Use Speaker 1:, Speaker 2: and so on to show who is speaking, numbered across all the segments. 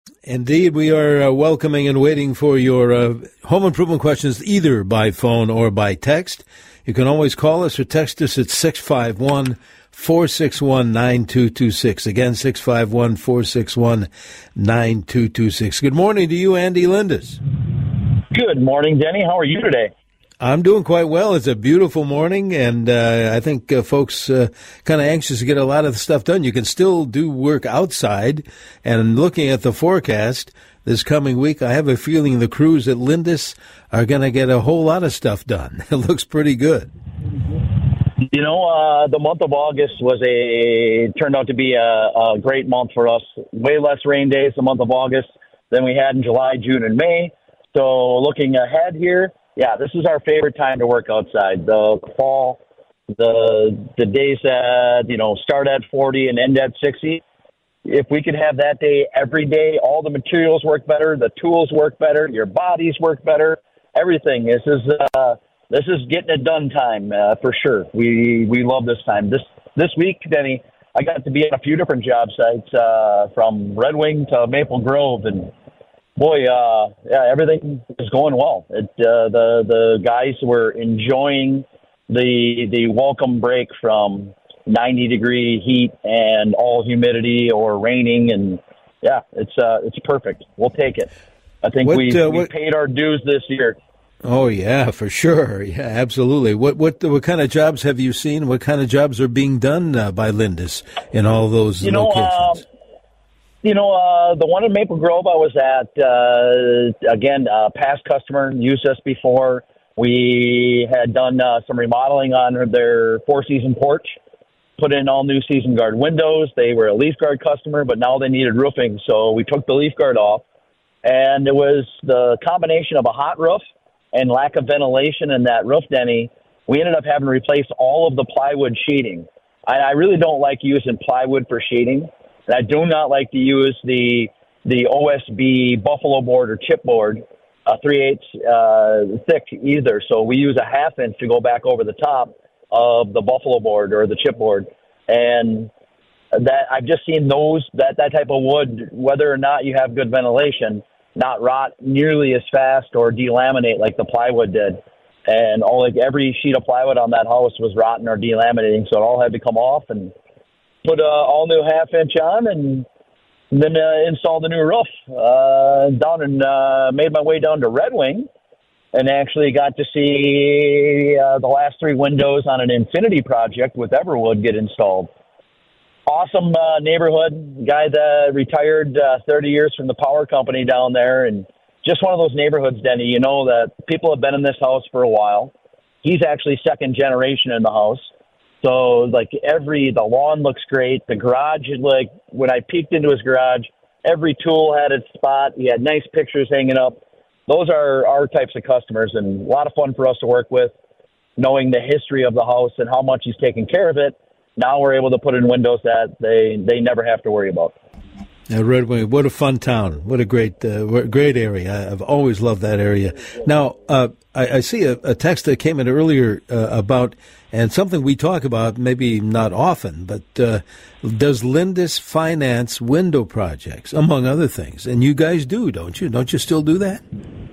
Speaker 1: Indeed, we are welcoming and waiting for your home improvement questions either by phone or by text. You can always call us or text us at 651-461-9226. Again, 651-461-9226. Good morning to you, Andy Lindis.
Speaker 2: Good morning, Denny. How are you today?
Speaker 1: I'm doing quite well. It's a beautiful morning, and I think folks kind of anxious to get a lot of the stuff done. You can still do work outside, and looking at the forecast this coming week, I have a feeling the crews at Lindis are going to get a whole lot of stuff done. It looks pretty good.
Speaker 2: You know, the month of August turned out to be a great month for us. Way less rain days the month of August than we had in July, June, and May. So looking ahead here, yeah, this is our favorite time to work outside. The fall, the days that, start at 40 and end at 60. If we could have that day every day, all the materials work better, the tools work better, your bodies work better, everything. This is getting it done time for sure. We love this time. This week, Denny, I got to be at a few different job sites from Red Wing to Maple Grove, and boy, everything is going well. The guys were enjoying the welcome break from 90-degree heat and all humidity or raining, and it's perfect. We'll take it. I think we paid our dues this year.
Speaker 1: Oh yeah, for sure. Yeah, absolutely. What kind of jobs have you seen? What kind of jobs are being done by Lindis in all those locations?
Speaker 2: The one in Maple Grove I was at, again, past customer, used us before. We had done some remodeling on their four-season porch, put in all new season guard windows. They were a leaf guard customer, but now they needed roofing, so we took the leaf guard off. And it was the combination of a hot roof and lack of ventilation in that roof, Denny. We ended up having to replace all of the plywood sheeting. I really don't like using plywood for sheeting. And I do not like to use the OSB buffalo board or chipboard, 3/8 thick either. So we use a 1/2 inch to go back over the top of the buffalo board or the chipboard. And that I've just seen that type of wood, whether or not you have good ventilation, not rot nearly as fast or delaminate like the plywood did. And every sheet of plywood on that house was rotten or delaminating, so it all had to come off and put all new 1/2 inch on, and then install the new roof down, and made my way down to Red Wing, and actually got to see the last 3 windows on an Infinity project with Everwood get installed. Awesome neighborhood. Guy that retired 30 years from the power company down there, and just one of those neighborhoods, Denny, that people have been in this house for a while. He's actually second generation in the house. So, the lawn looks great. The garage, when I peeked into his garage, every tool had its spot. He had nice pictures hanging up. Those are our types of customers, and a lot of fun for us to work with, knowing the history of the house and how much he's taken care of it. Now we're able to put in windows that they never have to worry about.
Speaker 1: Red Wing, what a fun town. What a great area. I've always loved that area. Now, I see a text that came in earlier about, and something we talk about, maybe not often, but does Lindis finance window projects, among other things? And you guys do, don't you? Don't you still do that?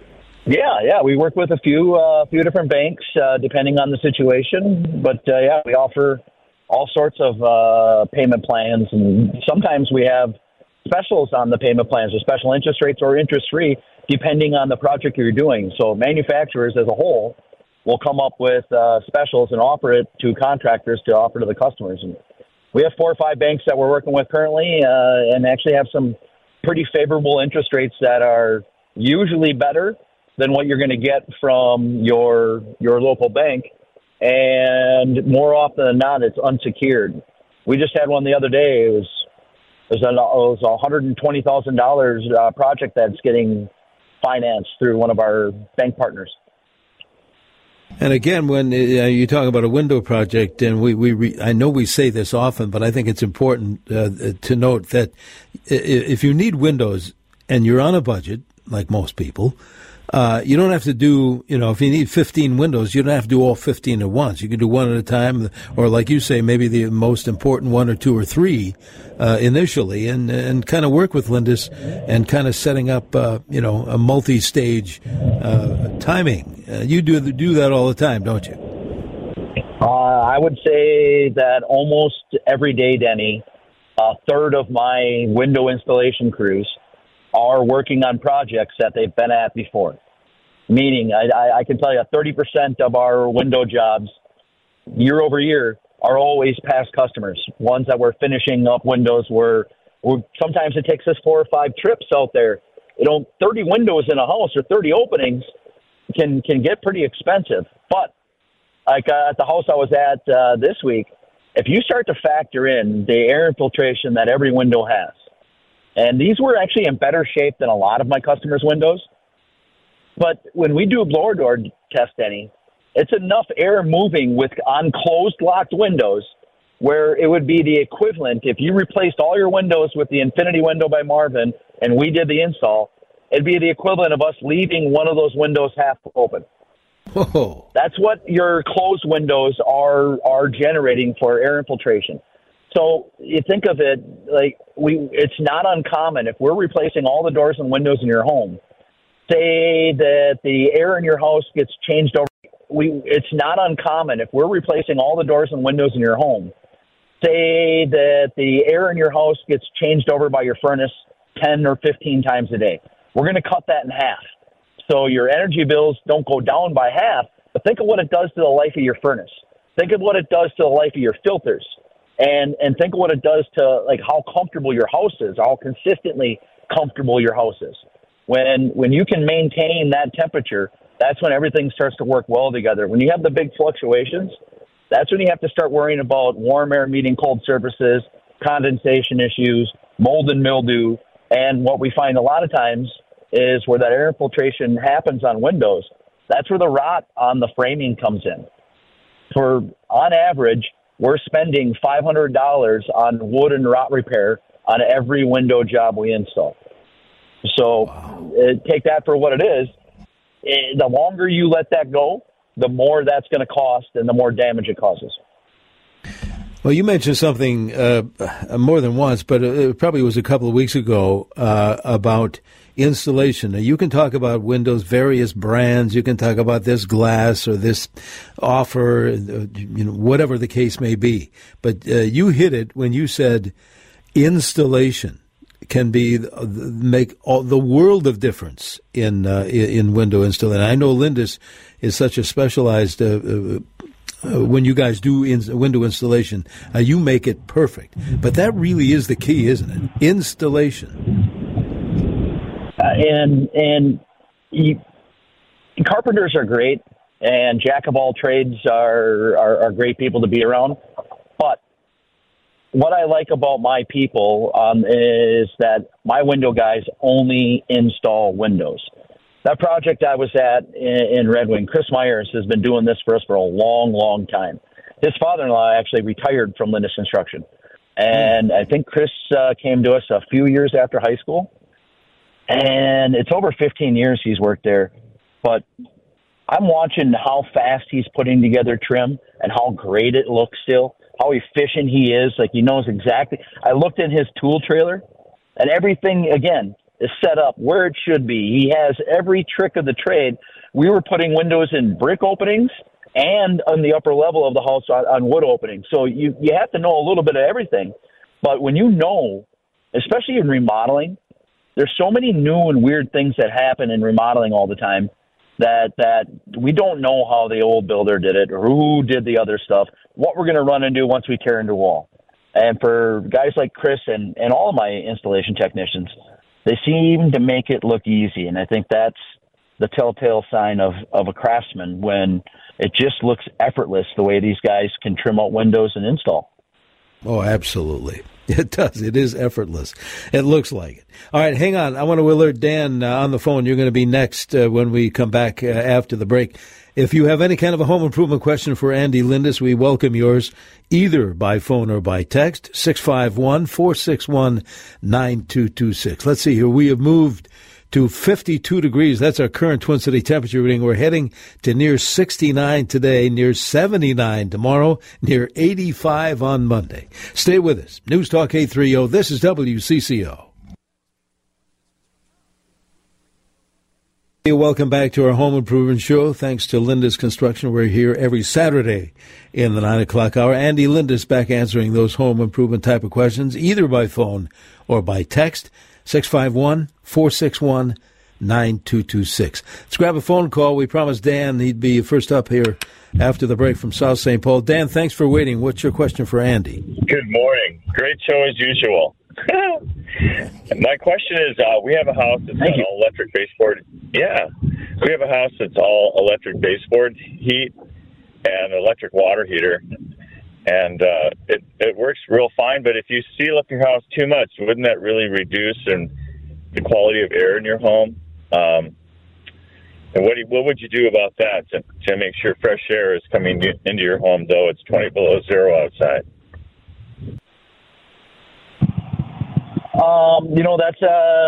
Speaker 2: Yeah. We work with a few different banks, depending on the situation. But, we offer all sorts of payment plans, and sometimes we have specials on the payment plans, or special interest rates or interest-free, depending on the project you're doing. So manufacturers as a whole will come up with specials and offer it to contractors to offer to the customers. And we have 4 or 5 banks that we're working with currently, and actually have some pretty favorable interest rates that are usually better than what you're going to get from your local bank. And more often than not, it's unsecured. We just had one the other day. It was a $120,000 project that's getting financed through one of our bank partners.
Speaker 1: And again, when you talk about a window project, and I know we say this often, but I think it's important to note that if you need windows and you're on a budget, like most people, You don't have to do, if you need 15 windows, you don't have to do all 15 at once. You can do one at a time, or like you say, maybe the most important one or two or three initially, and kind of work with Lindus and kind of setting up, a multi-stage timing. You do that all the time, don't you?
Speaker 2: I would say that almost every day, Denny, a third of my window installation crews are working on projects that they've been at before. Meaning, I can tell you 30% of our window jobs year over year are always past customers, ones that we're finishing up windows where sometimes it takes us 4 or 5 trips out there. 30 windows in a house or 30 openings can get pretty expensive. But like at the house I was at this week, if you start to factor in the air infiltration that every window has, and these were actually in better shape than a lot of my customers' windows, but when we do a blower door test, Denny, it's enough air moving on closed locked windows where it would be the equivalent if you replaced all your windows with the Infinity window by Marvin and we did the install, it'd be the equivalent of us leaving one of those windows half open.
Speaker 1: Whoa.
Speaker 2: That's what your closed windows are generating for air infiltration. So you think of it like it's not uncommon if we're replacing all the doors and windows in your home. Say that the air in your house gets changed over. It's not uncommon if we're replacing all the doors and windows in your home. Say that the air in your house gets changed over by your furnace 10 or 15 times a day. We're going to cut that in half. So your energy bills don't go down by half, but think of what it does to the life of your furnace. Think of what it does to the life of your filters. And think of what it does to like how comfortable your house is, how consistently comfortable your house is. When you can maintain that temperature, that's when everything starts to work well together. When you have the big fluctuations, that's when you have to start worrying about warm air meeting cold surfaces, condensation issues, mold and mildew. And what we find a lot of times is where that air infiltration happens on windows, that's where the rot on the framing comes in. On average, we're spending $500 on wood and rot repair on every window job we install. So take that for what it is. The longer you let that go, the more that's going to cost and the more damage it causes.
Speaker 1: Well, you mentioned something more than once, but it probably was a couple of weeks ago about installation. Now, you can talk about windows, various brands. You can talk about this glass or this offer, whatever the case may be. But you hit it when you said installation can make all the world of difference in window installation. I know Lindus is such a specialized. When you guys do window installation, you make it perfect. But that really is the key, isn't it? Installation.
Speaker 2: Carpenters are great, and jack of all trades are great people to be around. But what I like about my people is that my window guys only install windows. That project I was at in Red Wing, Chris Myers has been doing this for us for a long, long time. His father-in-law actually retired from Lindus Construction. And I think Chris came to us a few years after high school. And it's over 15 years he's worked there. But I'm watching how fast he's putting together trim and how great it looks still, how efficient he is. Like he knows exactly. I looked at his tool trailer and everything, again, is set up where it should be. He has every trick of the trade. We were putting windows in brick openings and on the upper level of the house on wood openings. So you have to know a little bit of everything. But when you know, especially in remodeling, there's so many new and weird things that happen in remodeling all the time that we don't know how the old builder did it or who did the other stuff, what we're going to run into once we tear into a wall. And for guys like Chris and all of my installation technicians, they seem to make it look easy, and I think that's the telltale sign of a craftsman when it just looks effortless the way these guys can trim out windows and install.
Speaker 1: Oh, absolutely. It does. It is effortless. It looks like it. All right, hang on. I want to alert Dan on the phone. You're going to be next when we come back after the break. If you have any kind of a home improvement question for Andy Lindus, we welcome yours either by phone or by text, 651-461-9226. Let's see here. We have moved to 52 degrees. That's our current Twin City temperature reading. We're heading to near 69 today, near 79 tomorrow, near 85 on Monday. Stay with us. News Talk 830. This is WCCO. Welcome back to our Home Improvement Show. Thanks to Lindus Construction. We're here every Saturday in the 9 o'clock hour. Andy Lindus back answering those home improvement type of questions, either by phone or by text. 651-461-9226. Let's grab a phone call. We promised Dan he'd be first up here after the break from South St. Paul. Dan, thanks for waiting. What's your question for Andy?
Speaker 3: Good morning. Great show as usual. My question is, we have a house that's got all electric baseboard. Yeah. We have a house that's all electric baseboard heat and electric water heater. And it works real fine, but if you seal up your house too much, wouldn't that really reduce the quality of air in your home? And what would you do about that to make sure fresh air is coming into your home, though it's 20 below zero outside?
Speaker 2: That's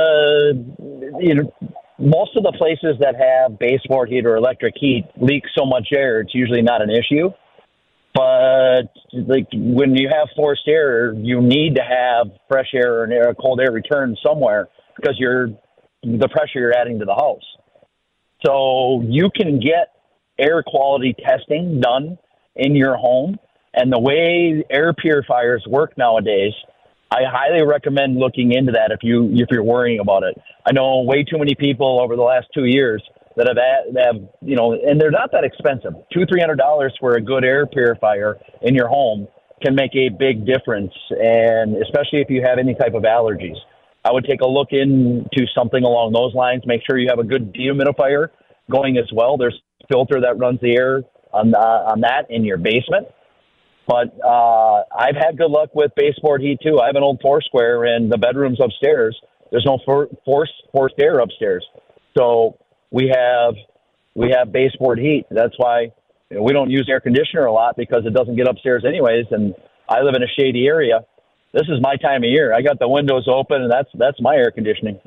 Speaker 2: most of the places that have baseboard heat or electric heat leak so much air, it's usually not an issue. But like when you have forced air, you need to have fresh air and cold air return somewhere because the pressure you're adding to the house. So you can get air quality testing done in your home, and the way air purifiers work nowadays, I highly recommend looking into that if you're worrying about it. I know way too many people over the last 2 years that have and they're not that expensive. $200-300 for a good air purifier in your home can make a big difference, and especially if you have any type of allergies. I would take a look into something along those lines. Make sure you have a good dehumidifier going as well. There's a filter that runs the air on that in your basement. But I've had good luck with baseboard heat, too. I have an old Foursquare, and the bedrooms upstairs, there's no forced air upstairs. So we have baseboard heat. That's why we don't use air conditioner a lot because it doesn't get upstairs anyways, and I live in a shady area. This is my time of year. I got the windows open, and that's my air conditioning.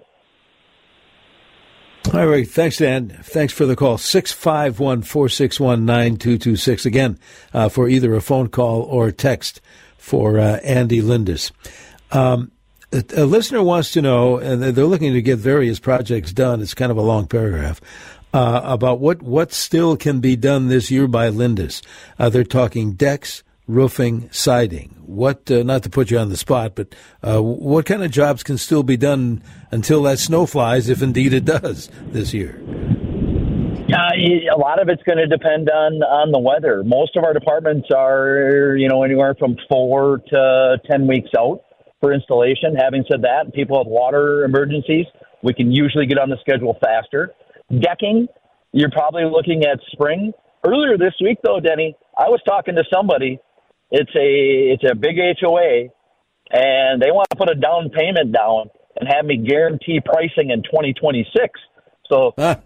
Speaker 1: All right. Thanks, Dan. Thanks for the call. 651-461-9226. Again, for either a phone call or a text for Andy Lindus. A listener wants to know, and they're looking to get various projects done. It's kind of a long paragraph. About what still can be done this year by Lindus. They're talking decks, roofing, siding. What, not to put you on the spot, but what kind of jobs can still be done until that snow flies, if indeed it does, this year?
Speaker 2: A lot of it's going to depend on the weather. Most of our departments are, anywhere from 4 to 10 weeks out for installation. Having said that, people with water emergencies, we can usually get on the schedule faster. Decking, you're probably looking at spring. Earlier this week, though, Denny, I was talking to somebody. It's a big HOA, and they want to put a down payment down and have me guarantee pricing in 2026. So that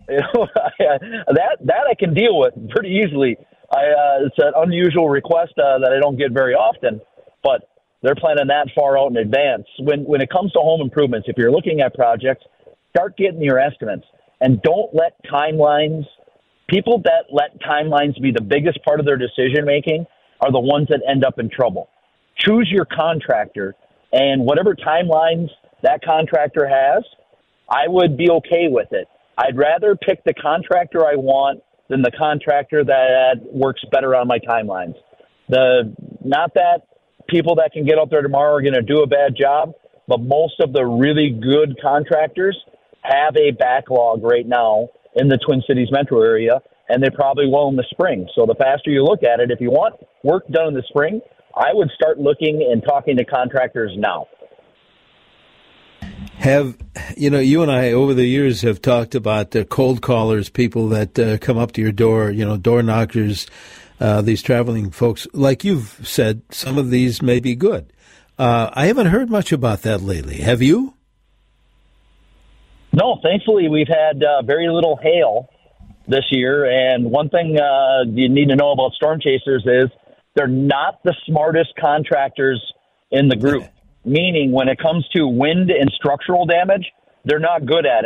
Speaker 2: I can deal with pretty easily. It's an unusual request that I don't get very often, but they're planning that far out in advance. When it comes to home improvements, if you're looking at projects, start getting your estimates, and don't let timelines. People that let timelines be the biggest part of their decision making are the ones that end up in trouble. Choose your contractor, and whatever timelines that contractor has, I would be okay with it. I'd rather pick the contractor I want than the contractor that works better on my timelines. Not that people that can get out there tomorrow are going to do a bad job, but most of the really good contractors have a backlog right now in the Twin Cities metro area, and they probably will in the spring. So the faster you look at it, if you want work done in the spring, I would start looking and talking to contractors now.
Speaker 1: You and I over the years have talked about cold callers, people that come up to your door, door knockers, these traveling folks. Like you've said, some of these may be good. I haven't heard much about that lately. Have you?
Speaker 2: No, thankfully we've had very little hail this year. And one thing you need to know about storm chasers is they're not the smartest contractors in the group. Meaning when it comes to wind and structural damage, they're not good at it.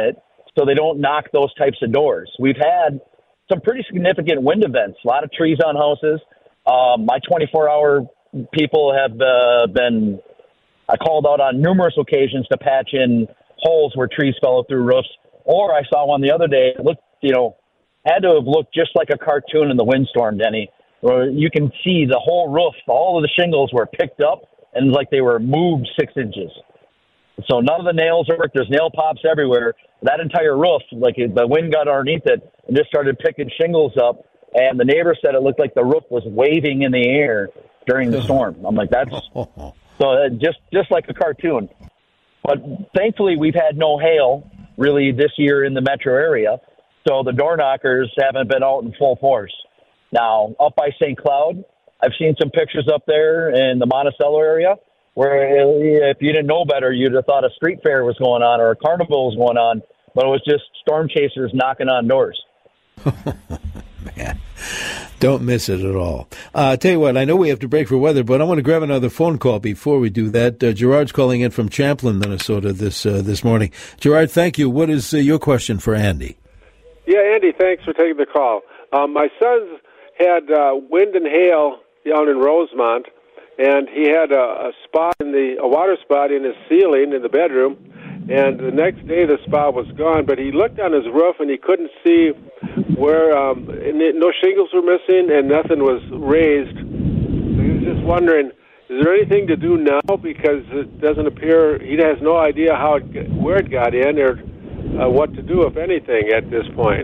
Speaker 2: so they don't knock those types of doors. We've had some pretty significant wind events, a lot of trees on houses. My 24-hour people have been I called out on numerous occasions to patch in holes where trees fell through roofs. Or I saw one the other day. It looked, had to have looked just like a cartoon in the windstorm, Denny, where you can see the whole roof, all of the shingles were picked up and like they were moved 6 inches. So none of the nails worked. There's nail pops everywhere. That entire roof, like the wind got underneath it and just started picking shingles up. And the neighbor said it looked like the roof was waving in the air during the storm. I'm like, that's so just like a cartoon. But thankfully, we've had no hail really this year in the metro area, so the door knockers haven't been out in full force. Now, up by St. Cloud, I've seen some pictures up there in the Monticello area where if you didn't know better, you'd have thought a street fair was going on or a carnival was going on, but it was just storm chasers knocking on doors.
Speaker 1: Man, don't miss it at all. Tell you what, I know we have to break for weather, but I want to grab another phone call before we do that. Gerard's calling in from Champlin, Minnesota this morning. Gerard, thank you. What is your question for Andy?
Speaker 4: Yeah, Andy, thanks for taking the call. My son's had wind and hail down in Rosemont, and he had a water spot in his ceiling in the bedroom, and the next day the spot was gone, but he looked on his roof and he couldn't see where no shingles were missing and nothing was raised. So he was just wondering, is there anything to do now? Because it doesn't appear, he has no idea where it got in or what to do, if anything, at this point.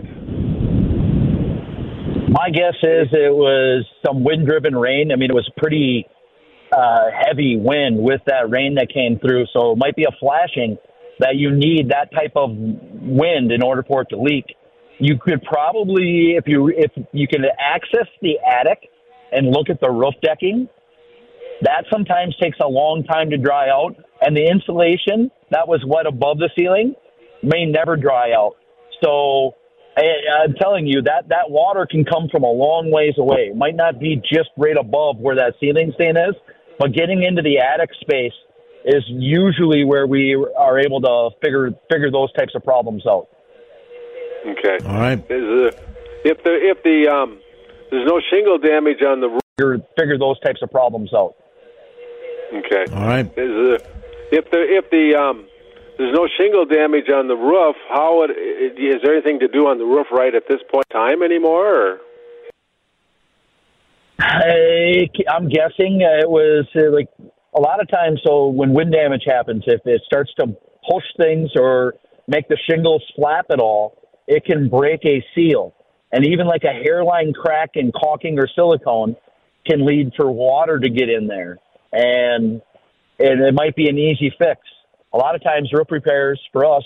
Speaker 2: My guess is it was some wind-driven rain. I mean, it was pretty heavy wind with that rain that came through, so it might be a flashing that you need that type of wind in order for it to leak. You could probably, if you can access the attic and look at the roof decking, that sometimes takes a long time to dry out, and the insulation that was wet above the ceiling may never dry out. So I'm telling you, that water can come from a long ways away. It might not be just right above where that ceiling stain is, but getting into the attic space is usually where we are able to figure those types of problems out.
Speaker 4: Okay.
Speaker 1: All right.
Speaker 4: If there's no shingle damage on the roof,
Speaker 2: figure those types of problems out.
Speaker 4: Okay.
Speaker 1: All right.
Speaker 4: If there's no shingle damage on the roof, is there anything to do on the roof right at this point in time anymore? Or?
Speaker 2: I'm guessing it was like a lot of times. So when wind damage happens, if it starts to push things or make the shingles flap at all, it can break a seal. And even like a hairline crack in caulking or silicone can lead for water to get in there. And it might be an easy fix. A lot of times roof repairs for us,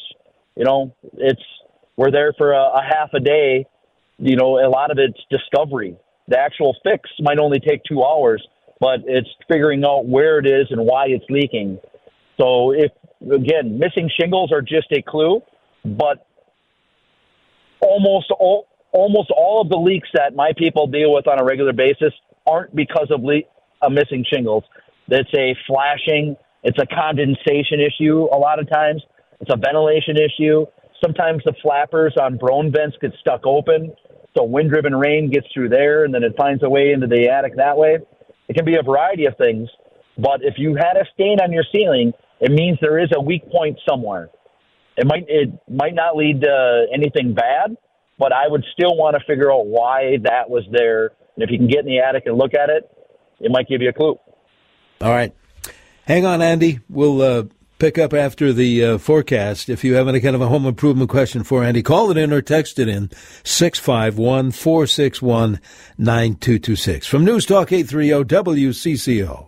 Speaker 2: we're there for a half a day. A lot of it's discovery. The actual fix might only take 2 hours, but it's figuring out where it is and why it's leaking. So again, missing shingles are just a clue, but almost all of the leaks that my people deal with on a regular basis aren't because of missing shingles. It's a flashing, it's a condensation issue a lot of times. It's a ventilation issue. Sometimes the flappers on Broan vents get stuck open, so wind-driven rain gets through there, and then it finds a way into the attic that way. It can be a variety of things, but if you had a stain on your ceiling, it means there is a weak point somewhere. It might not lead to anything bad, but I would still want to figure out why that was there. And if you can get in the attic and look at it, it might give you a clue.
Speaker 1: All right. Hang on, Andy. We'll pick up after the forecast. If you have any kind of a home improvement question for Andy, call it in or text it in 651-461-9226. From News Talk 830 WCCO.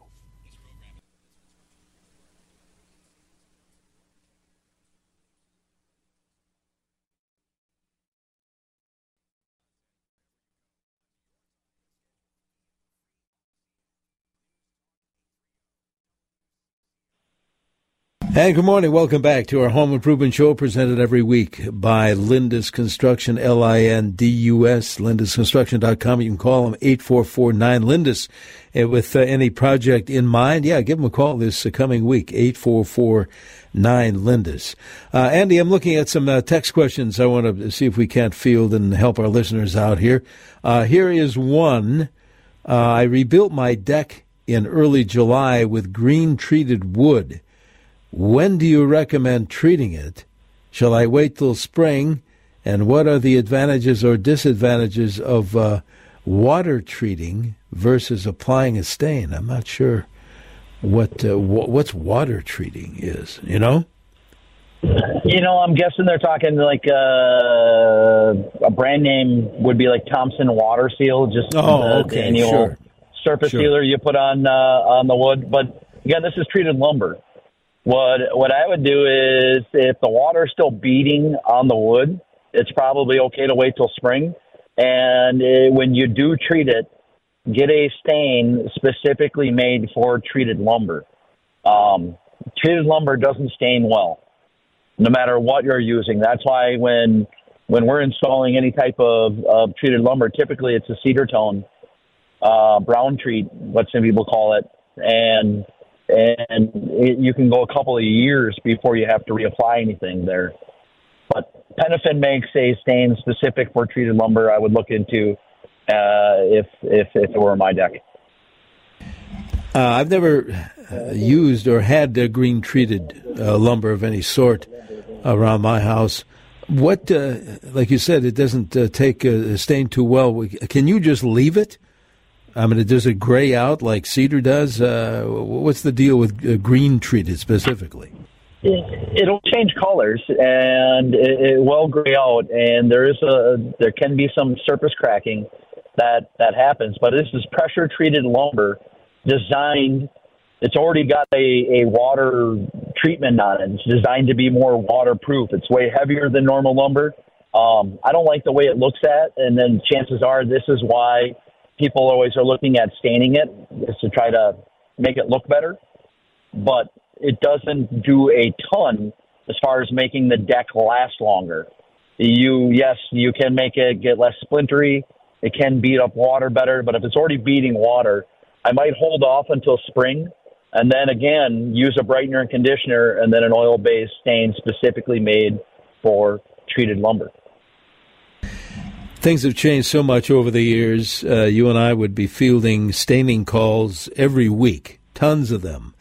Speaker 1: And good morning. Welcome back to our Home Improvement Show, presented every week by Lindus Construction, Lindus, lindusconstruction.com. You can call them 844-9-LINDUS with any project in mind. Yeah, give them a call this coming week, 844-9-LINDUS. Andy, I'm looking at some text questions I want to see if we can't field and help our listeners out here. Here is one. I rebuilt my deck in early July with green treated wood. When do you recommend treating it? Shall I wait till spring? And what are the advantages or disadvantages of water treating versus applying a stain? I'm not sure what's water treating is, you know?
Speaker 2: I'm guessing they're talking like a brand name would be like Thompson Water Seal, just the annual surface sealer you put on the wood. But again, this is treated lumber. What I would do is, if the water is still beating on the wood, it's probably okay to wait till spring. And when you do treat it, get a stain specifically made for treated lumber. Treated lumber doesn't stain well, no matter what you're using. That's why when we're installing any type of treated lumber, typically it's a cedar tone, brown treat, what some people call it, and you can go a couple of years before you have to reapply anything there. But Penafin makes a stain specific for treated lumber. I would look into if it were my deck.
Speaker 1: I've never used or had green treated lumber of any sort around my house. What, like you said, it doesn't take a stain too well. Can you just leave it? I mean, does it gray out like cedar does? What's the deal with green treated specifically?
Speaker 2: It'll change colors, and it will gray out, and there can be some surface cracking that happens. But this is pressure treated lumber designed. It's already got a water treatment on it. It's designed to be more waterproof. It's way heavier than normal lumber. I don't like the way it looks and then chances are this is why people always are looking at staining it, is to try to make it look better. But it doesn't do a ton as far as making the deck last longer. You can make it get less splintery. It can beat up water better, but if it's already beating water, I might hold off until spring and then again use a brightener and conditioner and then an oil-based stain specifically made for treated lumber.
Speaker 1: Things have changed so much over the years. You and I would be fielding staining calls every week, tons of them.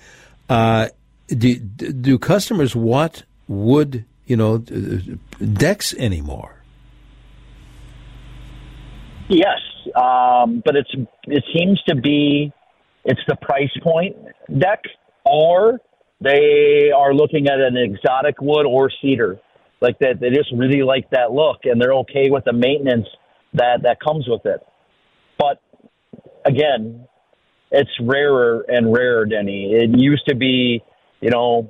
Speaker 1: Do customers want wood, decks anymore?
Speaker 2: Yes, but it seems to be it's the price point deck, or they are looking at an exotic wood or cedar. Like that, they just really like that look, and they're okay with the maintenance that comes with it. But again, it's rarer and rarer, Denny. It used to be, I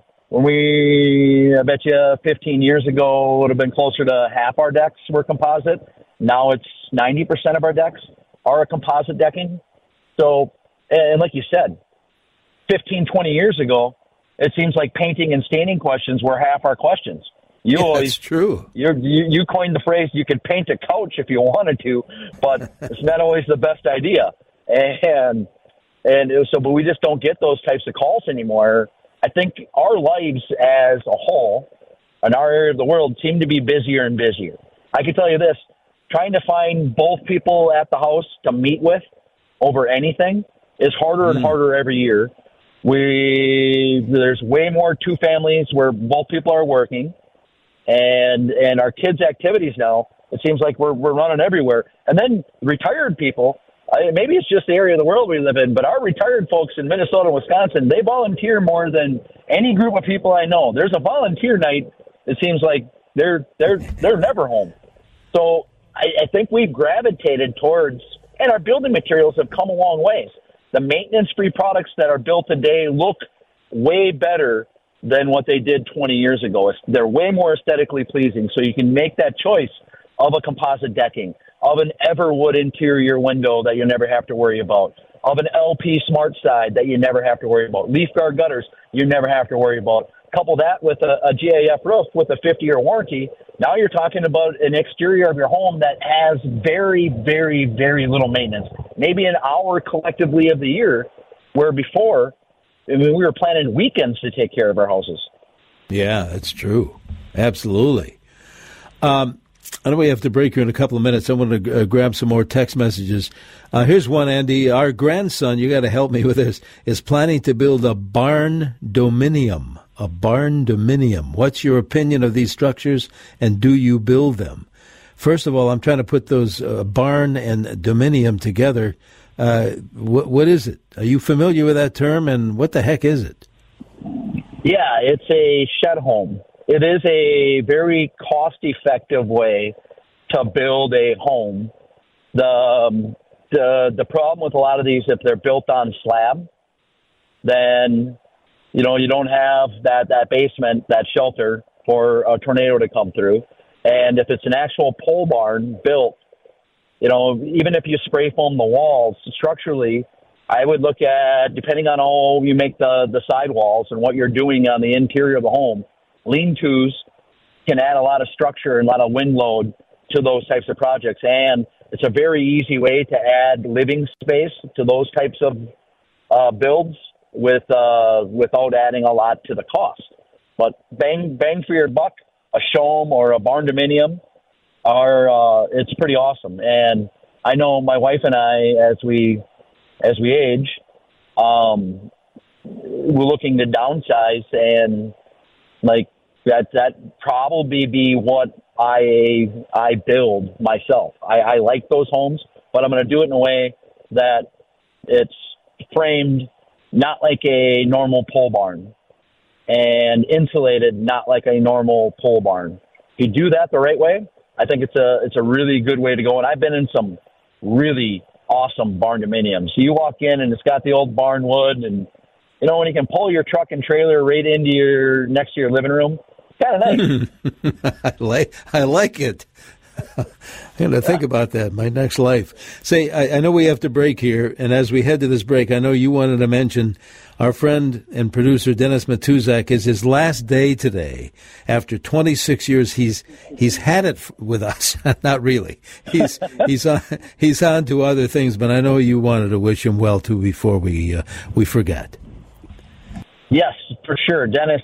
Speaker 2: bet you 15 years ago, it would have been closer to half our decks were composite. Now it's 90% of our decks are a composite decking. So, and like you said, 15, 20 years ago, it seems like painting and staining questions were half our questions.
Speaker 1: That's true.
Speaker 2: You coined the phrase, you could paint a couch if you wanted to, but it's not always the best idea. But we just don't get those types of calls anymore. I think our lives as a whole in our area of the world seem to be busier and busier. I can tell you this, trying to find both people at the house to meet with over anything is harder and harder every year. There's way more two families where both people are working. And our kids' activities now, it seems like we're running everywhere. And then retired people, maybe it's just the area of the world we live in, but our retired folks in Minnesota and Wisconsin, they volunteer more than any group of people I know. There's a volunteer night. It seems like they're never home. So I think we've gravitated towards, and our building materials have come a long ways. The maintenance-free products that are built today look way better than what they did 20 years ago. They're way more aesthetically pleasing, so you can make that choice of a composite decking, of an Everwood interior window that you never have to worry about, of an LP Smart Side that you never have to worry about, leaf guard gutters you never have to worry about, couple that with a GAF roof with a 50-year warranty. Now you're talking about an exterior of your home that has very, very, very little maintenance. Maybe an hour collectively of the year, where before, I mean, we were planning weekends to take care of our houses.
Speaker 1: Yeah, that's true. Absolutely. I know we have to break here in a couple of minutes. I want to grab some more text messages. Here's one, Andy. Our grandson, you got to help me with this, is planning to build a barn dominium. A barn dominium. What's your opinion of these structures, and do you build them? First of all, I'm trying to put those barn and dominium together. What is it? Are you familiar with that term, and what the heck is it?
Speaker 2: Yeah, it's a shed home. It is a very cost-effective way to build a home. The problem with a lot of these, if they're built on slab, then you don't have that basement, that shelter for a tornado to come through. And if it's an actual pole barn built, even if you spray foam the walls structurally, I would look at, depending on how you make the sidewalls and what you're doing on the interior of the home, lean-tos can add a lot of structure and a lot of wind load to those types of projects. And it's a very easy way to add living space to those types of builds without adding a lot to the cost. But bang for your buck, a showroom or a barn dominium it's pretty awesome. And I know my wife and I, as we age, we're looking to downsize, and like that probably be what I build myself. I like those homes, but I'm going to do it in a way that it's framed not like a normal pole barn and insulated not like a normal pole barn. If you do that the right way, I think it's a really good way to go. And I've been in some really awesome barn dominiums. So you walk in and it's got the old barn wood, and when you can pull your truck and trailer right into next to your living room, kind of nice.
Speaker 1: I like it. I'm going to think about that in my next life. Say, I know we have to break here, and as we head to this break, I know you wanted to mention our friend and producer Dennis Matuzak is his last day today. After 26 years, he's had it with us. Not really. He's on to other things, but I know you wanted to wish him well too before we forget.
Speaker 2: Yes, for sure. Dennis,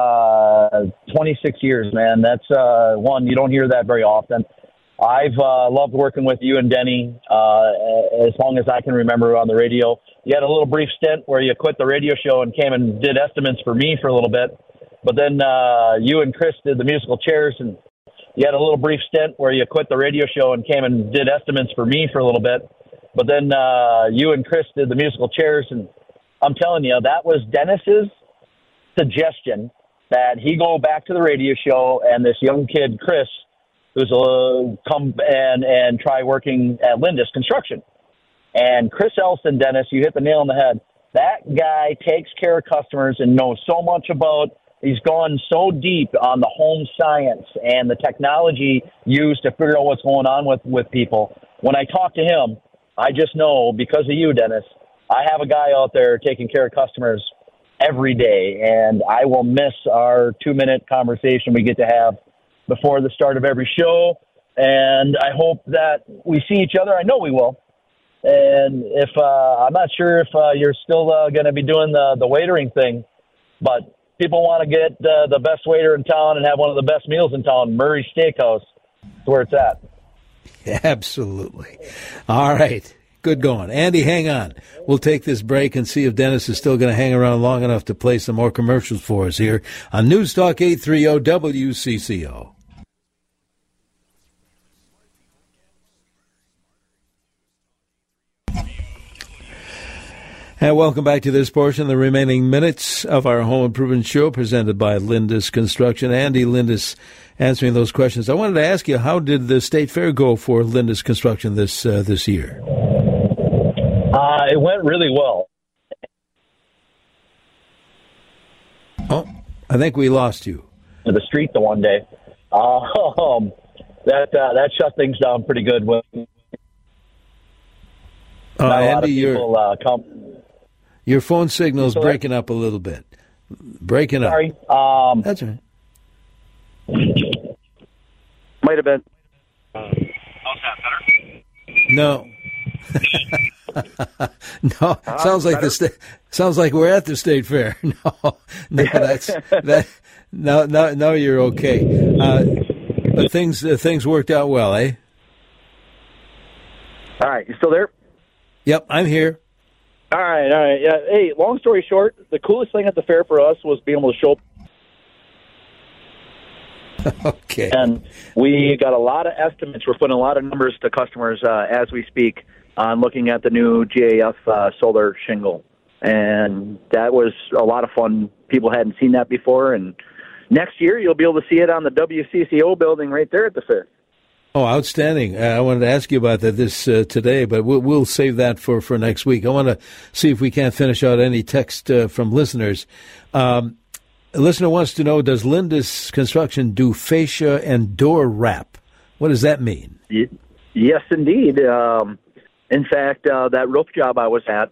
Speaker 2: 26 years, man. That's one, you don't hear that very often. I've loved working with you and Denny as long as I can remember on the radio. You had a little brief stint where you quit the radio show and came and did estimates for me for a little bit. But then you and Chris did the musical chairs, and you had a little brief stint where you quit the radio show and came and did estimates for me for a little bit. But then you and Chris did the musical chairs, and I'm telling you, that was Dennis's suggestion that he go back to the radio show, and this young kid, Chris, who's come and try working at Lindus Construction. And Chris Elston, Dennis, you hit the nail on the head. That guy takes care of customers and knows so much about, he's gone so deep on the home science and the technology used to figure out what's going on with people. When I talk to him, I just know, because of you, Dennis, I have a guy out there taking care of customers every day, and I will miss our 2-minute conversation we get to have before the start of every show. And I hope that we see each other. I know we will. And if I'm not sure if you're still going to be doing the waitering thing, but people want to get the best waiter in town and have one of the best meals in town. Murray Steakhouse is where it's at.
Speaker 1: Absolutely. All right. Good going. Andy, hang on. We'll take this break and see if Dennis is still going to hang around long enough to play some more commercials for us here on News Talk 830 WCCO. And welcome back to this portion, the remaining minutes of our Home Improvement Show presented by Lindus Construction. Andy Lindus answering those questions. I wanted to ask you, how did the State Fair go for Lindus Construction this year?
Speaker 2: It went really well.
Speaker 1: Oh, I think we lost you.
Speaker 2: To the street the one day. That shut things down pretty good.
Speaker 1: Andy, your phone signal is breaking up a little bit. Breaking up.
Speaker 2: Sorry.
Speaker 1: That's all right.
Speaker 2: Might have been.
Speaker 3: How's that better?
Speaker 1: No. No, sounds like sounds like we're at the state fair. No, that's that. No, you're okay. But things worked out well, eh?
Speaker 2: All right, you still there?
Speaker 1: Yep, I'm here.
Speaker 2: All right. Yeah. Hey, long story short, the coolest thing at the fair for us was being able to show.
Speaker 1: Okay.
Speaker 2: And we got a lot of estimates. We're putting a lot of numbers to customers as we speak on looking at the new GAF solar shingle. And that was a lot of fun. People hadn't seen that before. And next year, you'll be able to see it on the WCCO building right there at the fair.
Speaker 1: Oh, outstanding. I wanted to ask you about that today, but we'll save that for next week. I want to see if we can't finish out any text from listeners. A listener wants to know, does Lindus Construction do fascia and door wrap? What does that mean?
Speaker 2: Yes, indeed. In fact, that roof job I was at,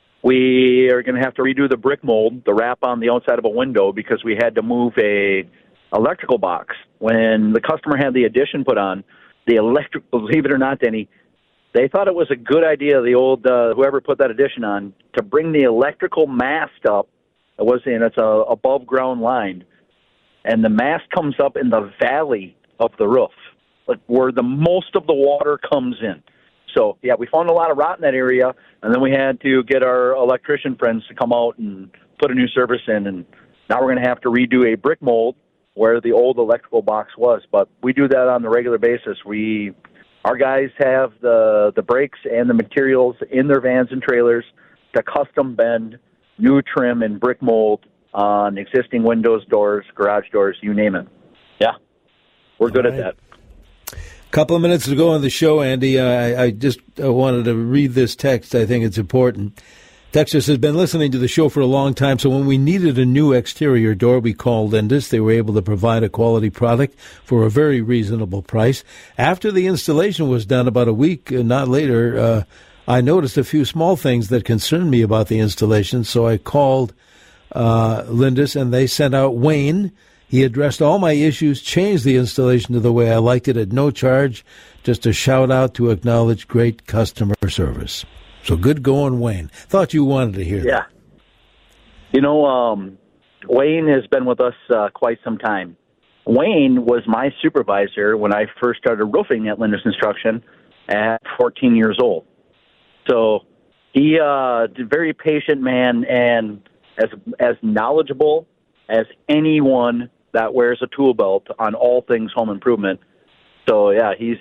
Speaker 2: we are going to have to redo the brick mold, the wrap on the outside of a window, because we had to move a electrical box. When the customer had the addition put on, the electric, believe it or not, Denny, they thought it was a good idea, the old, whoever put that addition on, to bring the electrical mast up. It's a above ground line, and the mast comes up in the valley of the roof, like where the most of the water comes in. So yeah, we found a lot of rot in that area, and then we had to get our electrician friends to come out and put a new service in, and now we're going to have to redo a brick mold where the old electrical box was. But we do that on a regular basis. Our guys have the brakes and the materials in their vans and trailers to custom bend new trim and brick mold on existing windows, doors, garage doors, you name it. Yeah, we're good at that.
Speaker 1: Couple of minutes to go on the show, Andy. I just wanted to read this text. I think it's important. Texas has been listening to the show for a long time, so when we needed a new exterior door, we called Lindus. They were able to provide a quality product for a very reasonable price. After the installation was done, about a week, not later, I noticed a few small things that concerned me about the installation, so I called Lindus, and they sent out Wayne. He addressed all my issues, changed the installation to the way I liked it at no charge. Just a shout-out to acknowledge great customer service. So good going, Wayne. Thought you wanted to hear that.
Speaker 2: Yeah. You know, Wayne has been with us quite some time. Wayne was my supervisor when I first started roofing at Lindus Construction at 14 years old. So he a very patient man and as knowledgeable as anyone that wears a tool belt on all things home improvement. So, yeah, he's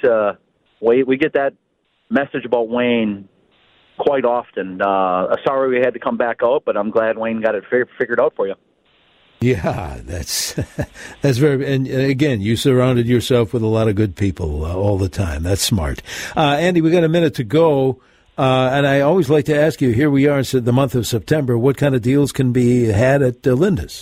Speaker 2: we get that message about Wayne quite often. Sorry we had to come back out, but I'm glad Wayne got it figured out for you.
Speaker 1: Yeah, that's very. And again, you surrounded yourself with a lot of good people all the time. That's smart. Andy, we got a minute to go, and I always like to ask you. Here we are in the month of September. What kind of deals can be had at Lindus?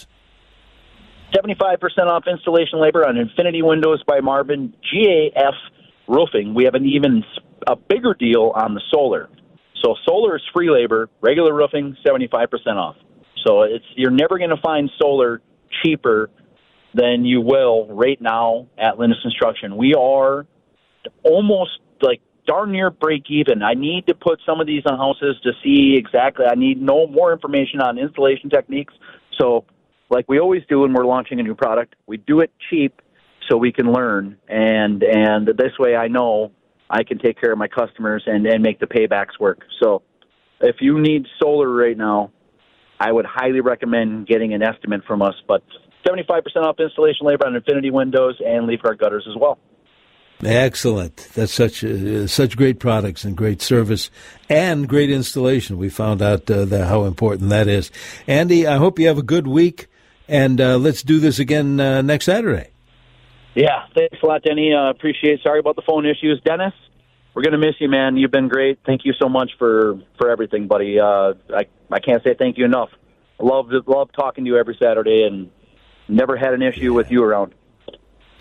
Speaker 2: 75% off installation labor on Infinity Windows by Marvin, GAF Roofing. We have a bigger deal on the solar. So solar is free labor, regular roofing, 75% off. So you're never going to find solar cheaper than you will right now at Lindus Construction. We are almost like darn near break even. I need to put some of these on houses to see exactly. I need no more information on installation techniques. So like we always do when we're launching a new product, we do it cheap so we can learn. And this way I know I can take care of my customers and make the paybacks work. So if you need solar right now, I would highly recommend getting an estimate from us. But 75% off installation labor on Infinity Windows and Leaf Guard gutters as well.
Speaker 1: Excellent. That's such great products and great service and great installation. We found out how important that is. Andy, I hope you have a good week, and let's do this again next Saturday. Yeah,
Speaker 2: thanks a lot, Denny. Appreciate it. Sorry about the phone issues. Dennis, we're going to miss you, man. You've been great. Thank you so much for everything, buddy. I can't say thank you enough. I love talking to you every Saturday and never had an issue with you around.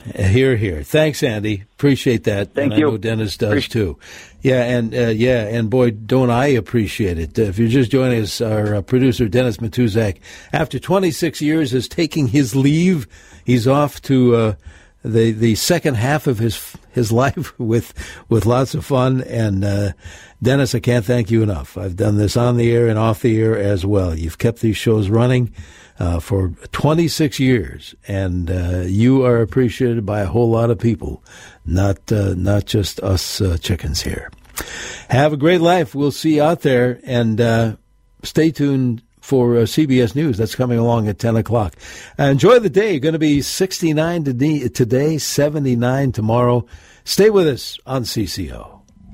Speaker 1: Hear, hear. Thanks, Andy. Appreciate that.
Speaker 2: Thank
Speaker 1: and
Speaker 2: you.
Speaker 1: I know Dennis does too. Yeah, and boy, don't I appreciate it. If you're just joining us, our producer Dennis Matuzak, after 26 years, is taking his leave. He's off to the second half of his life with lots of fun. And Dennis, I can't thank you enough. I've done this on the air and off the air as well. You've kept these shows running for 26 years, and you are appreciated by a whole lot of people, not just us chickens here. Have a great life. We'll see you out there, and stay tuned for CBS News. That's coming along at 10 o'clock. Enjoy the day. Going to be 69 today, 79 tomorrow. Stay with us on CCO.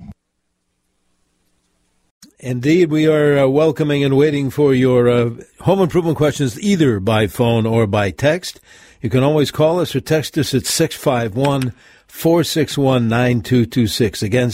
Speaker 1: Indeed, we are welcoming and waiting for your home improvement questions either by phone or by text. You can always call us or text us at 651-461-9226. Again,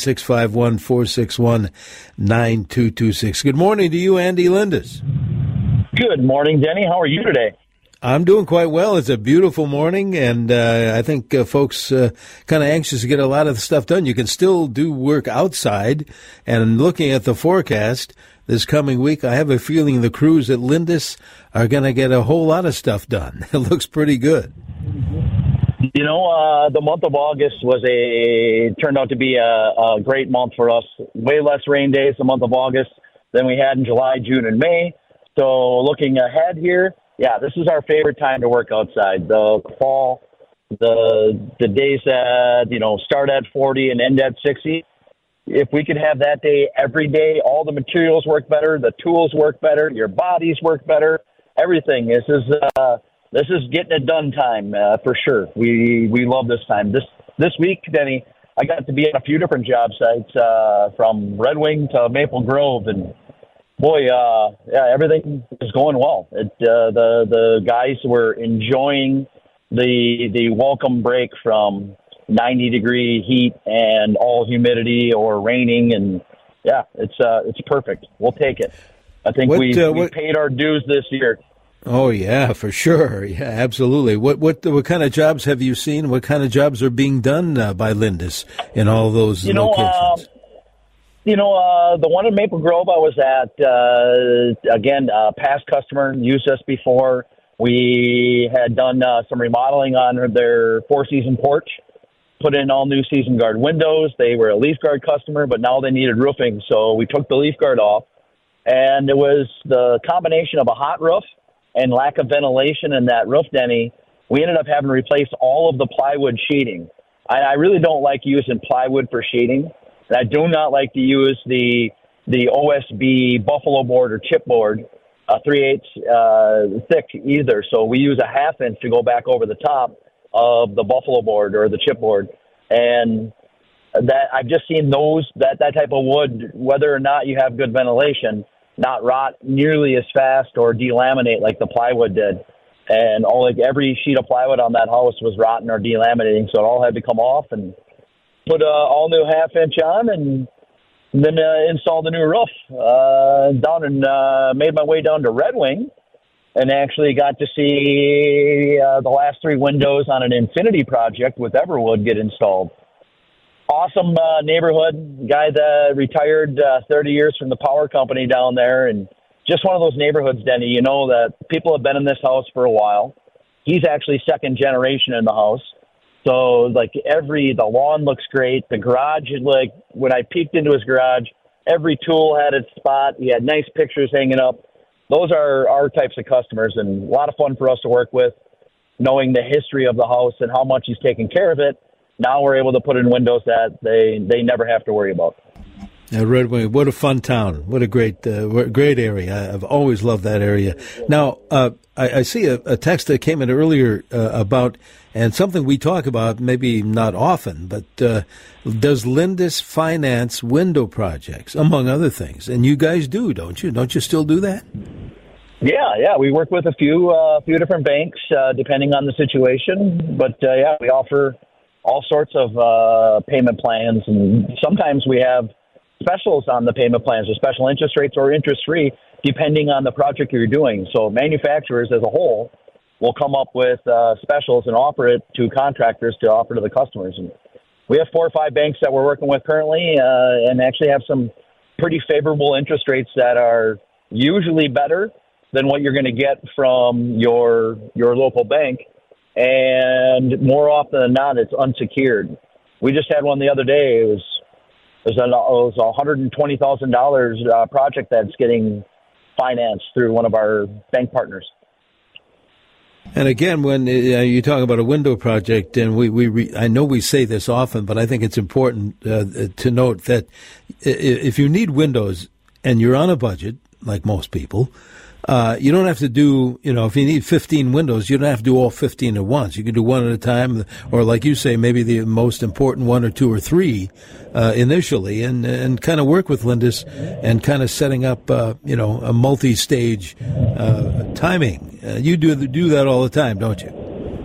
Speaker 1: 651-461-9226. Good morning to you, Andy Lindis.
Speaker 2: Good morning, Denny. How are you today?
Speaker 1: I'm doing quite well. It's a beautiful morning, and I think folks kind of anxious to get a lot of the stuff done. You can still do work outside, and looking at the forecast this coming week, I have a feeling the crews at Lindis are going to get a whole lot of stuff done. It looks pretty good.
Speaker 2: You know, the month of August turned out to be a great month for us. Way less rain days the month of August than we had in July, June, and May. So looking ahead here, yeah, this is our favorite time to work outside. The fall, the days that, start at 40 and end at 60. If we could have that day every day, all the materials work better, the tools work better, your bodies work better, everything. This is getting it done time for sure. We love this time. This week, Denny, I got to be on a few different job sites from Red Wing to Maple Grove, and boy, everything is going well. The guys were enjoying the welcome break from 90-degree heat and all humidity or raining, and yeah, it's perfect. We'll take it. I think we paid our dues this year.
Speaker 1: Oh yeah, for sure. Yeah, absolutely. What kind of jobs have you seen? What kind of jobs are being done by Lindis in all those locations?
Speaker 2: The one in Maple Grove I was at, again, past customer, used us before. We had done some remodeling on their four-season porch, put in all new season guard windows. They were a leaf guard customer, but now they needed roofing, so we took the leaf guard off. And it was the combination of a hot roof and lack of ventilation in that roof, Denny. We ended up having to replace all of the plywood sheeting. I really don't like using plywood for sheeting. And I do not like to use the OSB buffalo board or chipboard, 3/8 thick either. So we use a 1/2 inch to go back over the top of the buffalo board or the chipboard. And that I've just seen that type of wood, whether or not you have good ventilation, not rot nearly as fast or delaminate like the plywood did. And every sheet of plywood on that house was rotten or delaminating, so it all had to come off and put all new 1/2 inch on, and then installed the new roof down and made my way down to Red Wing, and actually got to see the last 3 windows on an Infinity project with Everwood get installed. Awesome neighborhood. Guy that retired 30 years from the power company down there, and just one of those neighborhoods, Denny, that people have been in this house for a while. He's actually second generation in the house. So, the lawn looks great. The garage, when I peeked into his garage, every tool had its spot. He had nice pictures hanging up. Those are our types of customers, and a lot of fun for us to work with, knowing the history of the house and how much he's taken care of it. Now we're able to put in windows that they never have to worry about.
Speaker 1: Red Wing, what a fun town. What a great area. I've always loved that area. Now, I see a text that came in earlier about, and something we talk about, maybe not often, but does Lindis finance window projects, among other things? And you guys do, don't you? Don't you still do that?
Speaker 2: Yeah. We work with a few different banks, depending on the situation. But, we offer all sorts of payment plans, and sometimes we have specials on the payment plans, or special interest rates or interest-free, depending on the project you're doing. So manufacturers as a whole we'll come up with specials and offer it to contractors to offer to the customers. And we have 4 or 5 banks that we're working with currently, and actually have some pretty favorable interest rates that are usually better than what you're going to get from your local bank. And more often than not, it's unsecured. We just had one the other day. It was a $120,000 project that's getting financed through one of our bank partners.
Speaker 1: And again, when you talk about a window project, and I know we say this often, but I think it's important to note that if you need windows and you're on a budget, like most people, you don't have to do, if you need 15 windows, you don't have to do all 15 at once. You can do one at a time, or like you say, maybe the most important 1 or 2 or 3 initially, and kind of work with Lindus and kind of setting up, a multi-stage timing. You do that all the time, don't you?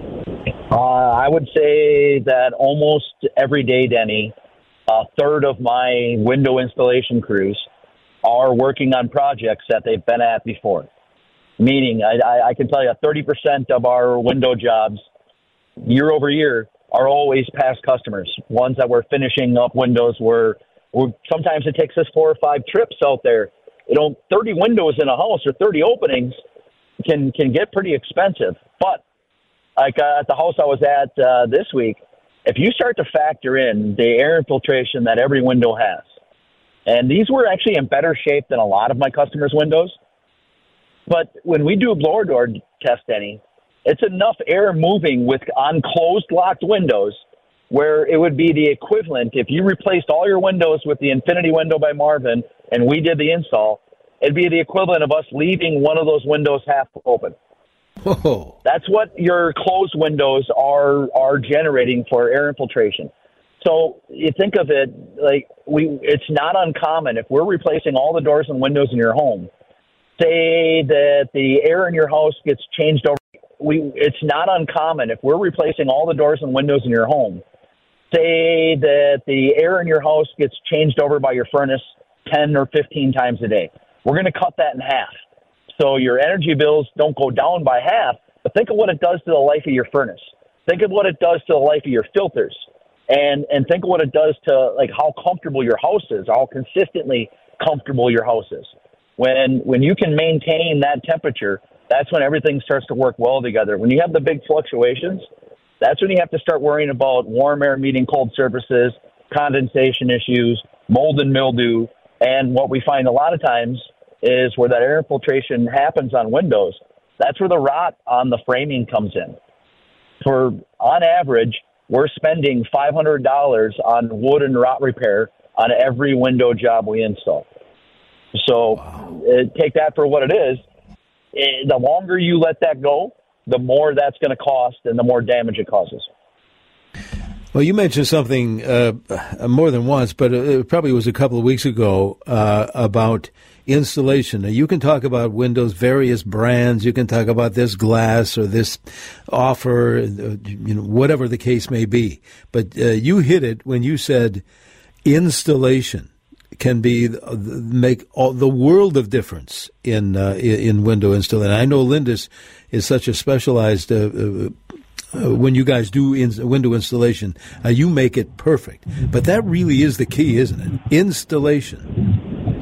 Speaker 2: I would say that almost every day, Denny, a third of my window installation crews are working on projects that they've been at before. Meaning, I can tell you 30% of our window jobs year over year are always past customers, ones that we're finishing up windows where sometimes it takes us 4 or 5 trips out there. 30 windows in a house or 30 openings can get pretty expensive. But like at the house I was at this week, if you start to factor in the air infiltration that every window has, and these were actually in better shape than a lot of my customers' windows. But when we do a blower door test, Denny, it's enough air moving on closed locked windows where it would be the equivalent if you replaced all your windows with the Infinity window by Marvin and we did the install, it'd be the equivalent of us leaving one of those windows half open.
Speaker 1: Whoa.
Speaker 2: That's what your closed windows are generating for air infiltration. So you think of it like it's not uncommon if we're replacing all the doors and windows in your home. Say that the air in your house gets changed over. It's not uncommon if we're replacing all the doors and windows in your home. Say that the air in your house gets changed over by your furnace 10 or 15 times a day. We're going to cut that in half. So your energy bills don't go down by half, but think of what it does to the life of your furnace. Think of what it does to the life of your filters. And think of what it does to like how comfortable your house is, how consistently comfortable your house is. When you can maintain that temperature, that's when everything starts to work well together. When you have the big fluctuations, that's when you have to start worrying about warm air meeting cold surfaces, condensation issues, mold and mildew. And what we find a lot of times is where that air infiltration happens on windows, that's where the rot on the framing comes in. On average, we're spending $500 on wood and rot repair on every window job we install. So take that for what it is. The longer you let that go, the more that's going to cost and the more damage it causes.
Speaker 1: Well, you mentioned something more than once, but it probably was a couple of weeks ago about installation. Now, you can talk about windows, various brands. You can talk about this glass or this offer, whatever the case may be. But you hit it when you said installation can make the world of difference in window installation. I know Lindus is such a specialized. When you guys do window installation, you make it perfect. But that really is the key, isn't it? Installation.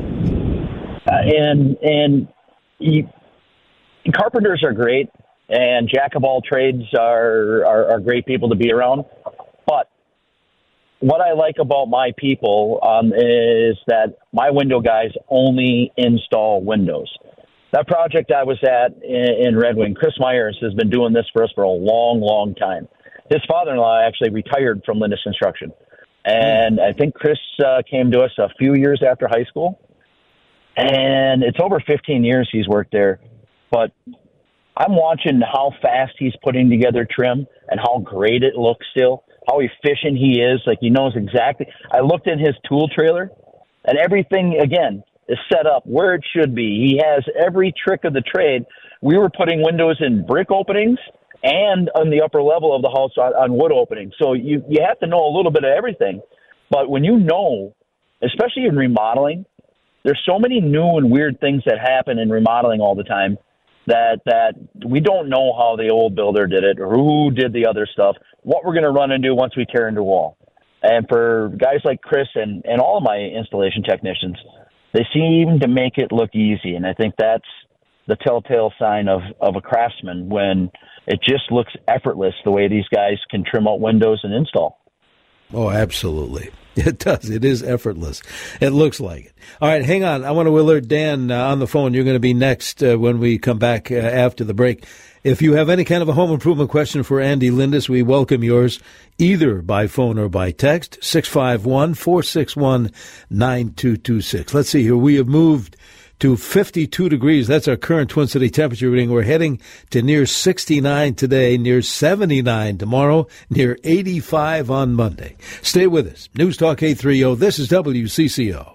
Speaker 2: Carpenters are great, and jack of all trades are great people to be around. But what I like about my people is that my window guys only install windows. That project I was at in Red Wing, Chris Myers has been doing this for us for a long, long time. His father-in-law actually retired from Lindus Construction. And I think Chris came to us a few years after high school. And it's over 15 years he's worked there. But I'm watching how fast he's putting together trim and how great it looks still, how efficient he is. Like, he knows exactly. I looked in his tool trailer, and everything, again, is set up where it should be. He has every trick of the trade. We were putting windows in brick openings and on the upper level of the house on wood openings. So you have to know a little bit of everything. But when you know, especially in remodeling, there's so many new and weird things that happen in remodeling all the time that we don't know how the old builder did it or who did the other stuff, what we're going to run into once we tear into a wall. And for guys like Chris and all of my installation technicians, they seem to make it look easy. And I think that's the telltale sign of a craftsman, when it just looks effortless the way these guys can trim out windows and install.
Speaker 1: Oh, absolutely. It does. It is effortless. It looks like it. All right, hang on. I want to alert Dan on the phone. You're going to be next when we come back after the break. If you have any kind of a home improvement question for Andy Lindus, we welcome yours either by phone or by text, 651-461-9226. Let's see here. We have moved to 52 degrees. That's our current Twin City temperature reading. We're heading to near 69 today, near 79 tomorrow, near 85 on Monday. Stay with us. News Talk 830. This is WCCO.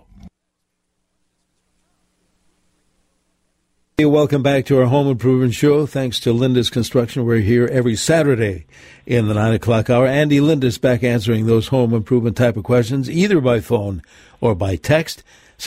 Speaker 1: Welcome back to our Home Improvement Show. Thanks to Lindus Construction. We're here every Saturday in the 9 o'clock hour. Andy Lindus back answering those home improvement type of questions, either by phone or by text,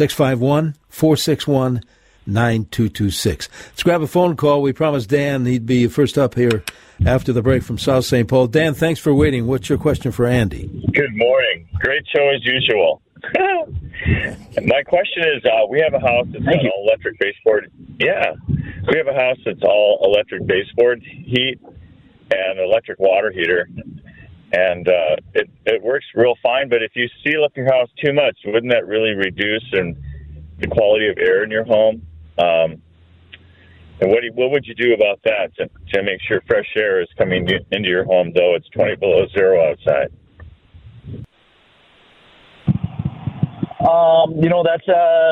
Speaker 1: 651-461-9226. Let's grab a phone call. We promised Dan he'd be first up here after the break from South St. Paul. Dan, thanks for waiting. What's your question for Andy?
Speaker 3: Good morning. Great show as usual. My question is, we have a house that's all electric baseboard. Yeah, we have a house that's all electric baseboard heat and electric water heater, and it works real fine. But if you seal up your house too much, wouldn't that really reduce the quality of air in your home? And what would you do about that to make sure fresh air is coming into your home, though it's 20 below zero outside?
Speaker 2: That's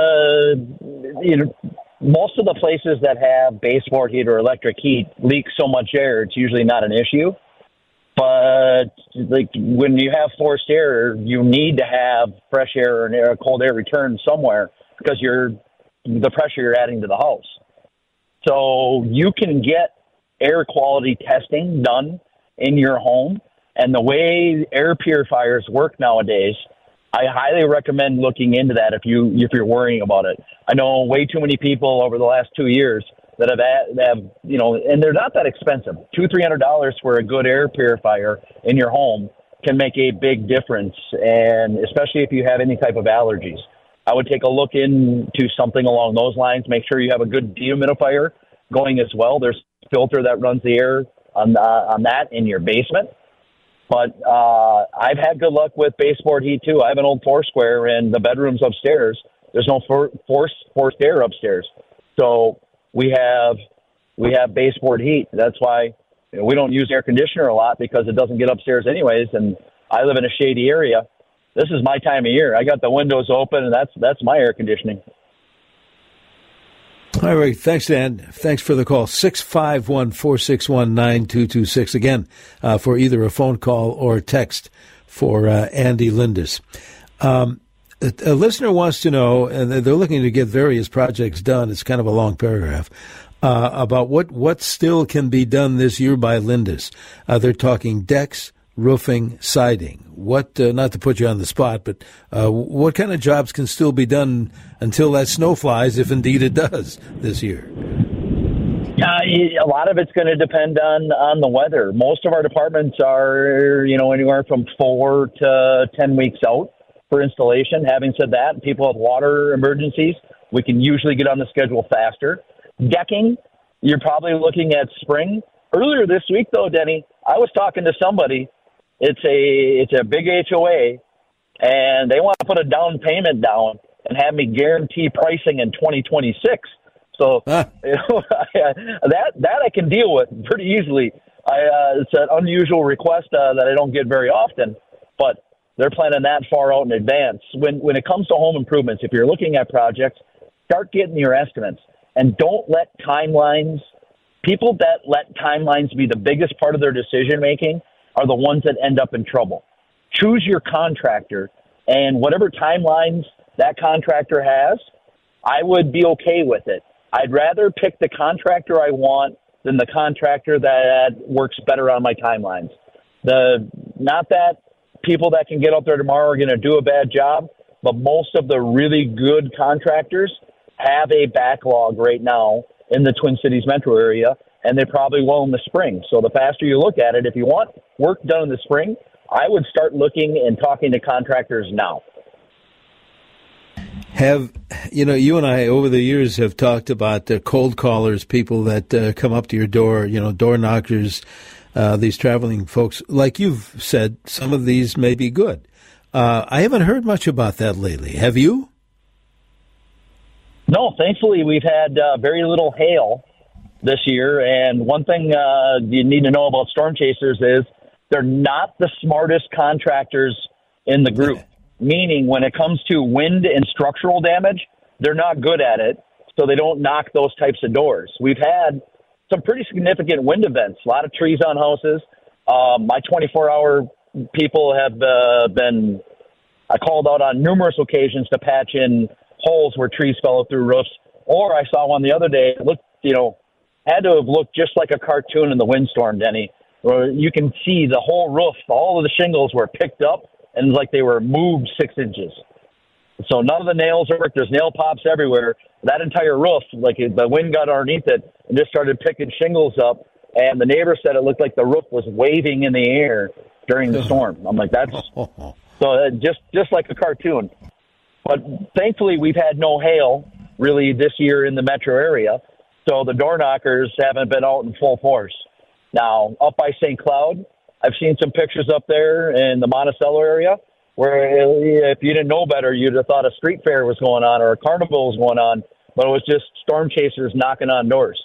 Speaker 2: most of the places that have baseboard heat or electric heat leak so much air, it's usually not an issue. But like when you have forced air, you need to have fresh air and cold air return somewhere because the pressure you're adding to the house. So you can get air quality testing done in your home, and the way air purifiers work nowadays, I highly recommend looking into that if you're worrying about it. I know way too many people over the last 2 years that have and they're not that expensive. $200-300 for a good air purifier in your home can make a big difference, and especially if you have any type of allergies. I would take a look into something along those lines. Make sure you have a good dehumidifier going as well. There's a filter that runs the air on that in your basement. But I've had good luck with baseboard heat, too. I have an old Foursquare in the bedrooms upstairs. There's no forced air upstairs. So we have baseboard heat. That's why we don't use air conditioner a lot, because it doesn't get upstairs anyways. And I live in a shady area. This is my time of year. I got the windows open, and that's my air conditioning.
Speaker 1: All right. Thanks, Dan. Thanks for the call. 651-461-9226. Again, for either a phone call or a text for Andy Lindus. A listener wants to know, and they're looking to get various projects done. It's kind of a long paragraph about what still can be done this year by Lindus. They're talking decks, roofing, siding. What, not to put you on the spot, but what kind of jobs can still be done until that snow flies, if indeed it does, this year?
Speaker 2: A lot of it's going to depend on the weather. Most of our departments are, anywhere from 4 to 10 weeks out for installation. Having said that, people have water emergencies. We can usually get on the schedule faster. Decking, you're probably looking at spring. Earlier this week, though, Denny, I was talking to somebody. It's a big HOA, and they want to put a down payment down and have me guarantee pricing in 2026. So that I can deal with pretty easily. It's an unusual request that I don't get very often, but they're planning that far out in advance. When it comes to home improvements, if you're looking at projects, start getting your estimates, and don't let timelines. People that let timelines be the biggest part of their decision making are the ones that end up in trouble. Choose your contractor, and whatever timelines that contractor has, I would be okay with it. I'd rather pick the contractor I want than the contractor that works better on my timelines. Not that people that can get out there tomorrow are going to do a bad job, but most of the really good contractors have a backlog right now, in the Twin Cities metro area, and they probably will in the spring. So the faster you look at it, if you want work done in the spring, I would start looking and talking to contractors now.
Speaker 1: You and I over the years have talked about cold callers, people that come up to your door, door knockers, these traveling folks. Like you've said, some of these may be good. I haven't heard much about that lately. Have you?
Speaker 2: No, thankfully we've had very little hail this year. And one thing you need to know about storm chasers is they're not the smartest contractors in the group. Meaning when it comes to wind and structural damage, they're not good at it, so they don't knock those types of doors. We've had some pretty significant wind events, a lot of trees on houses. My 24-hour people have been, I called out on numerous occasions to patch in holes where trees fell through roofs. Or I saw one the other day, it looked, had to have looked just like a cartoon in the windstorm, Denny, where you can see the whole roof, all of the shingles were picked up and like they were moved 6 inches. So none of the nails work. There's nail pops everywhere. That entire roof, like the wind got underneath it and just started picking shingles up. And the neighbor said it looked like the roof was waving in the air during the storm. I'm like, that's so just like a cartoon. But thankfully, we've had no hail really this year in the metro area. So the door knockers haven't been out in full force. Now, up by St. Cloud, I've seen some pictures up there in the Monticello area where if you didn't know better, you'd have thought a street fair was going on or a carnival was going on, but it was just storm chasers knocking on doors.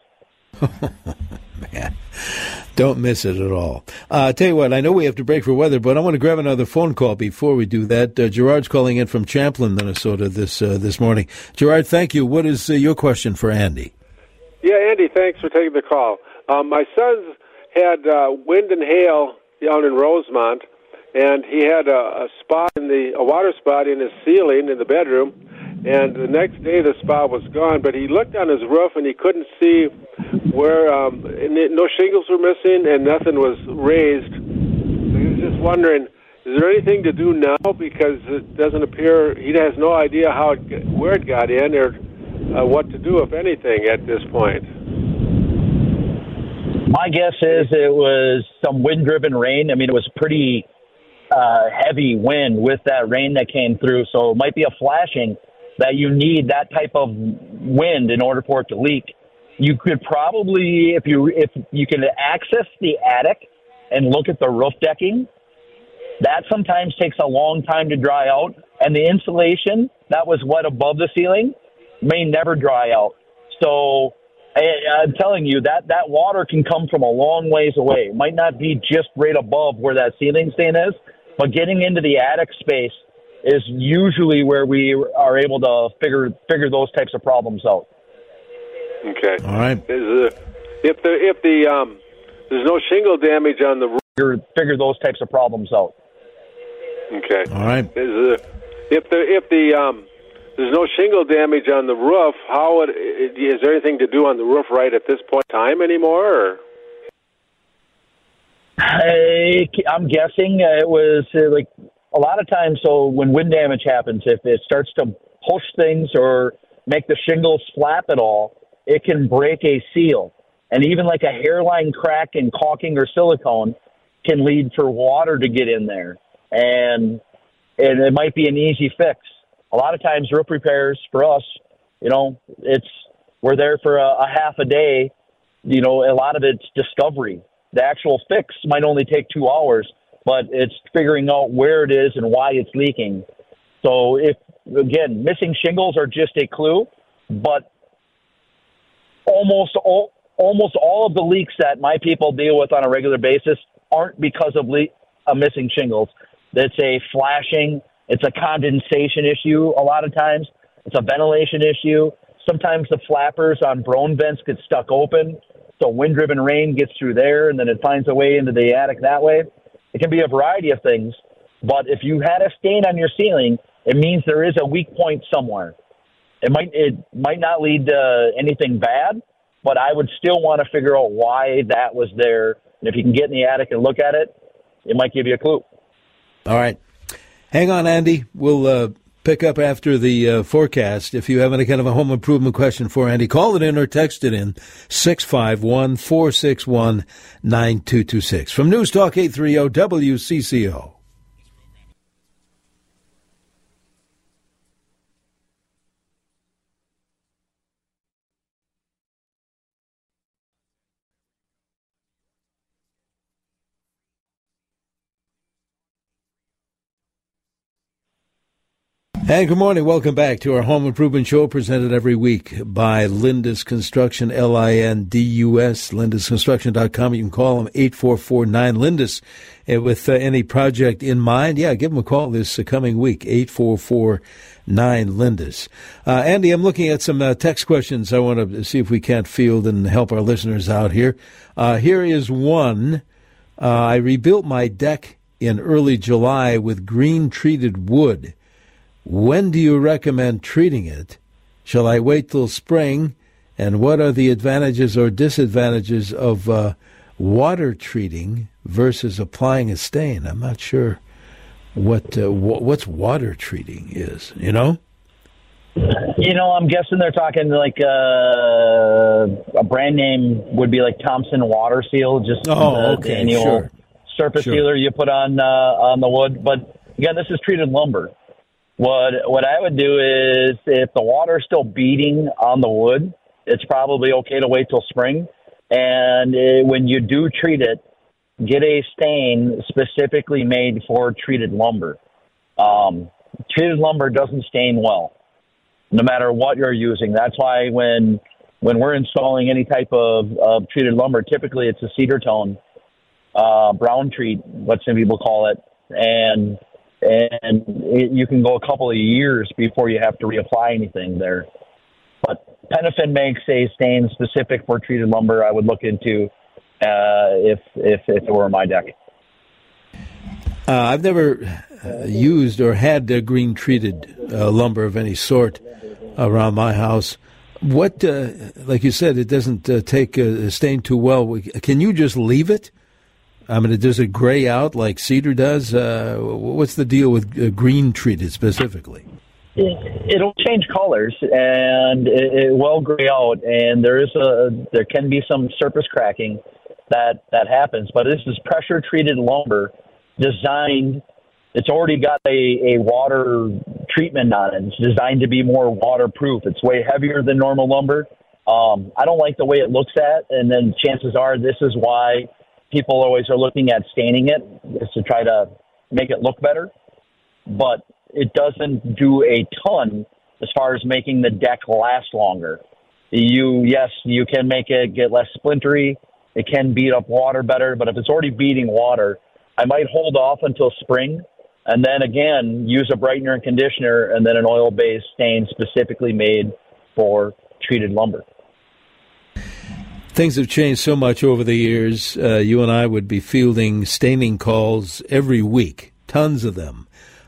Speaker 1: Man, don't miss it at all. Tell you what, I know we have to break for weather, but I want to grab another phone call before we do that. Gerard's calling in from Champlin, Minnesota this morning. Gerard, thank you. What is your question for Andy?
Speaker 4: Yeah, Andy, thanks for taking the call. My son's had wind and hail down in Rosemont, and he had a water spot in his ceiling in the bedroom, and the next day the spot was gone, but he looked on his roof and he couldn't see where, no shingles were missing and nothing was raised. He was just wondering, is there anything to do now? Because it doesn't appear, he has no idea where it got in or what to do, if anything, at this point.
Speaker 2: My guess is it was some wind-driven rain. I mean, it was pretty heavy wind with that rain that came through, so it might be a flashing that you need that type of wind in order for it to leak. You could probably, if you can access the attic and look at the roof decking, that sometimes takes a long time to dry out, and the insulation that was wet above the ceiling may never dry out. So I'm telling you, that water can come from a long ways away. It might not be just right above where that ceiling stain is, but getting into the attic space is usually where we are able to figure those types of problems out.
Speaker 4: Okay.
Speaker 1: All right.
Speaker 4: If there's no shingle damage on the roof,
Speaker 2: figure those types of problems out.
Speaker 4: Okay.
Speaker 1: All right.
Speaker 4: If there's no shingle damage on the roof, is there anything to do on the roof right at this point in time anymore? Or?
Speaker 2: I'm guessing it was like a lot of times. So when wind damage happens, if it starts to push things or make the shingles flap at all, it can break a seal. And even like a hairline crack in caulking or silicone can lead for water to get in there. And it might be an easy fix. A lot of times roof repairs for us, we're there for a half a day. A lot of it's discovery. The actual fix might only take 2 hours, but it's figuring out where it is and why it's leaking. So again, missing shingles are just a clue, but almost all of the leaks that my people deal with on a regular basis aren't because of missing shingles. It's a flashing. It's a condensation issue a lot of times. It's a ventilation issue. Sometimes the flappers on Broan vents get stuck open, so wind-driven rain gets through there, and then it finds a way into the attic that way. It can be a variety of things, but if you had a stain on your ceiling, it means there is a weak point somewhere. It might not lead to anything bad, but I would still want to figure out why that was there. And if you can get in the attic and look at it, it might give you a clue.
Speaker 1: All right. Hang on, Andy. We'll pick up after the forecast. If you have any kind of a home improvement question for Andy, call it in or text it in 651-461-9226. From News Talk 830 WCCO. And good morning. Welcome back to our Home Improvement Show, presented every week by Lindus Construction, Lindus, lindusconstruction.com. You can call them 844-9-LINDUS with any project in mind. Yeah, give them a call this coming week, 844-9-LINDUS. Andy, I'm looking at some text questions I want to see if we can't field and help our listeners out here. Here is one. I rebuilt my deck in early July with green treated wood. When do you recommend treating it? Shall I wait till spring? And what are the advantages or disadvantages of water treating versus applying a stain? I'm not sure what's water treating is, you know?
Speaker 2: I'm guessing they're talking like a brand name would be like Thompson Water Seal, just the annual surface sealer you put on the wood. But again, this is treated lumber. What I would do is, if the water's still beating on the wood, it's probably okay to wait till spring. And when you do treat it, get a stain specifically made for treated lumber. Treated lumber doesn't stain well, no matter what you're using. That's why when we're installing any type of treated lumber, typically it's a cedar tone, brown treat, what some people call it, and you can go a couple of years before you have to reapply anything there. But Penafin makes a stain specific for treated lumber. I would look into if it were my deck.
Speaker 1: I've never used or had green treated lumber of any sort around my house. What, like you said, it doesn't take a stain too well. Can you just leave it? I mean, does it gray out like cedar does? What's the deal with green treated specifically?
Speaker 2: It'll change colors, and it will gray out, and there can be some surface cracking that happens. But this is pressure treated lumber designed. It's already got a water treatment on it. It's designed to be more waterproof. It's way heavier than normal lumber. I don't like the way it looks at, and then chances are this is why people always are looking at staining it, is to try to make it look better. But it doesn't do a ton as far as making the deck last longer. You can make it get less splintery. It can beat up water better, but if it's already beating water, I might hold off until spring, and then again use a brightener and conditioner, and then an oil-based stain specifically made for treated lumber.
Speaker 1: Things have changed so much over the years. You and I would be staining calls every week, tons of them.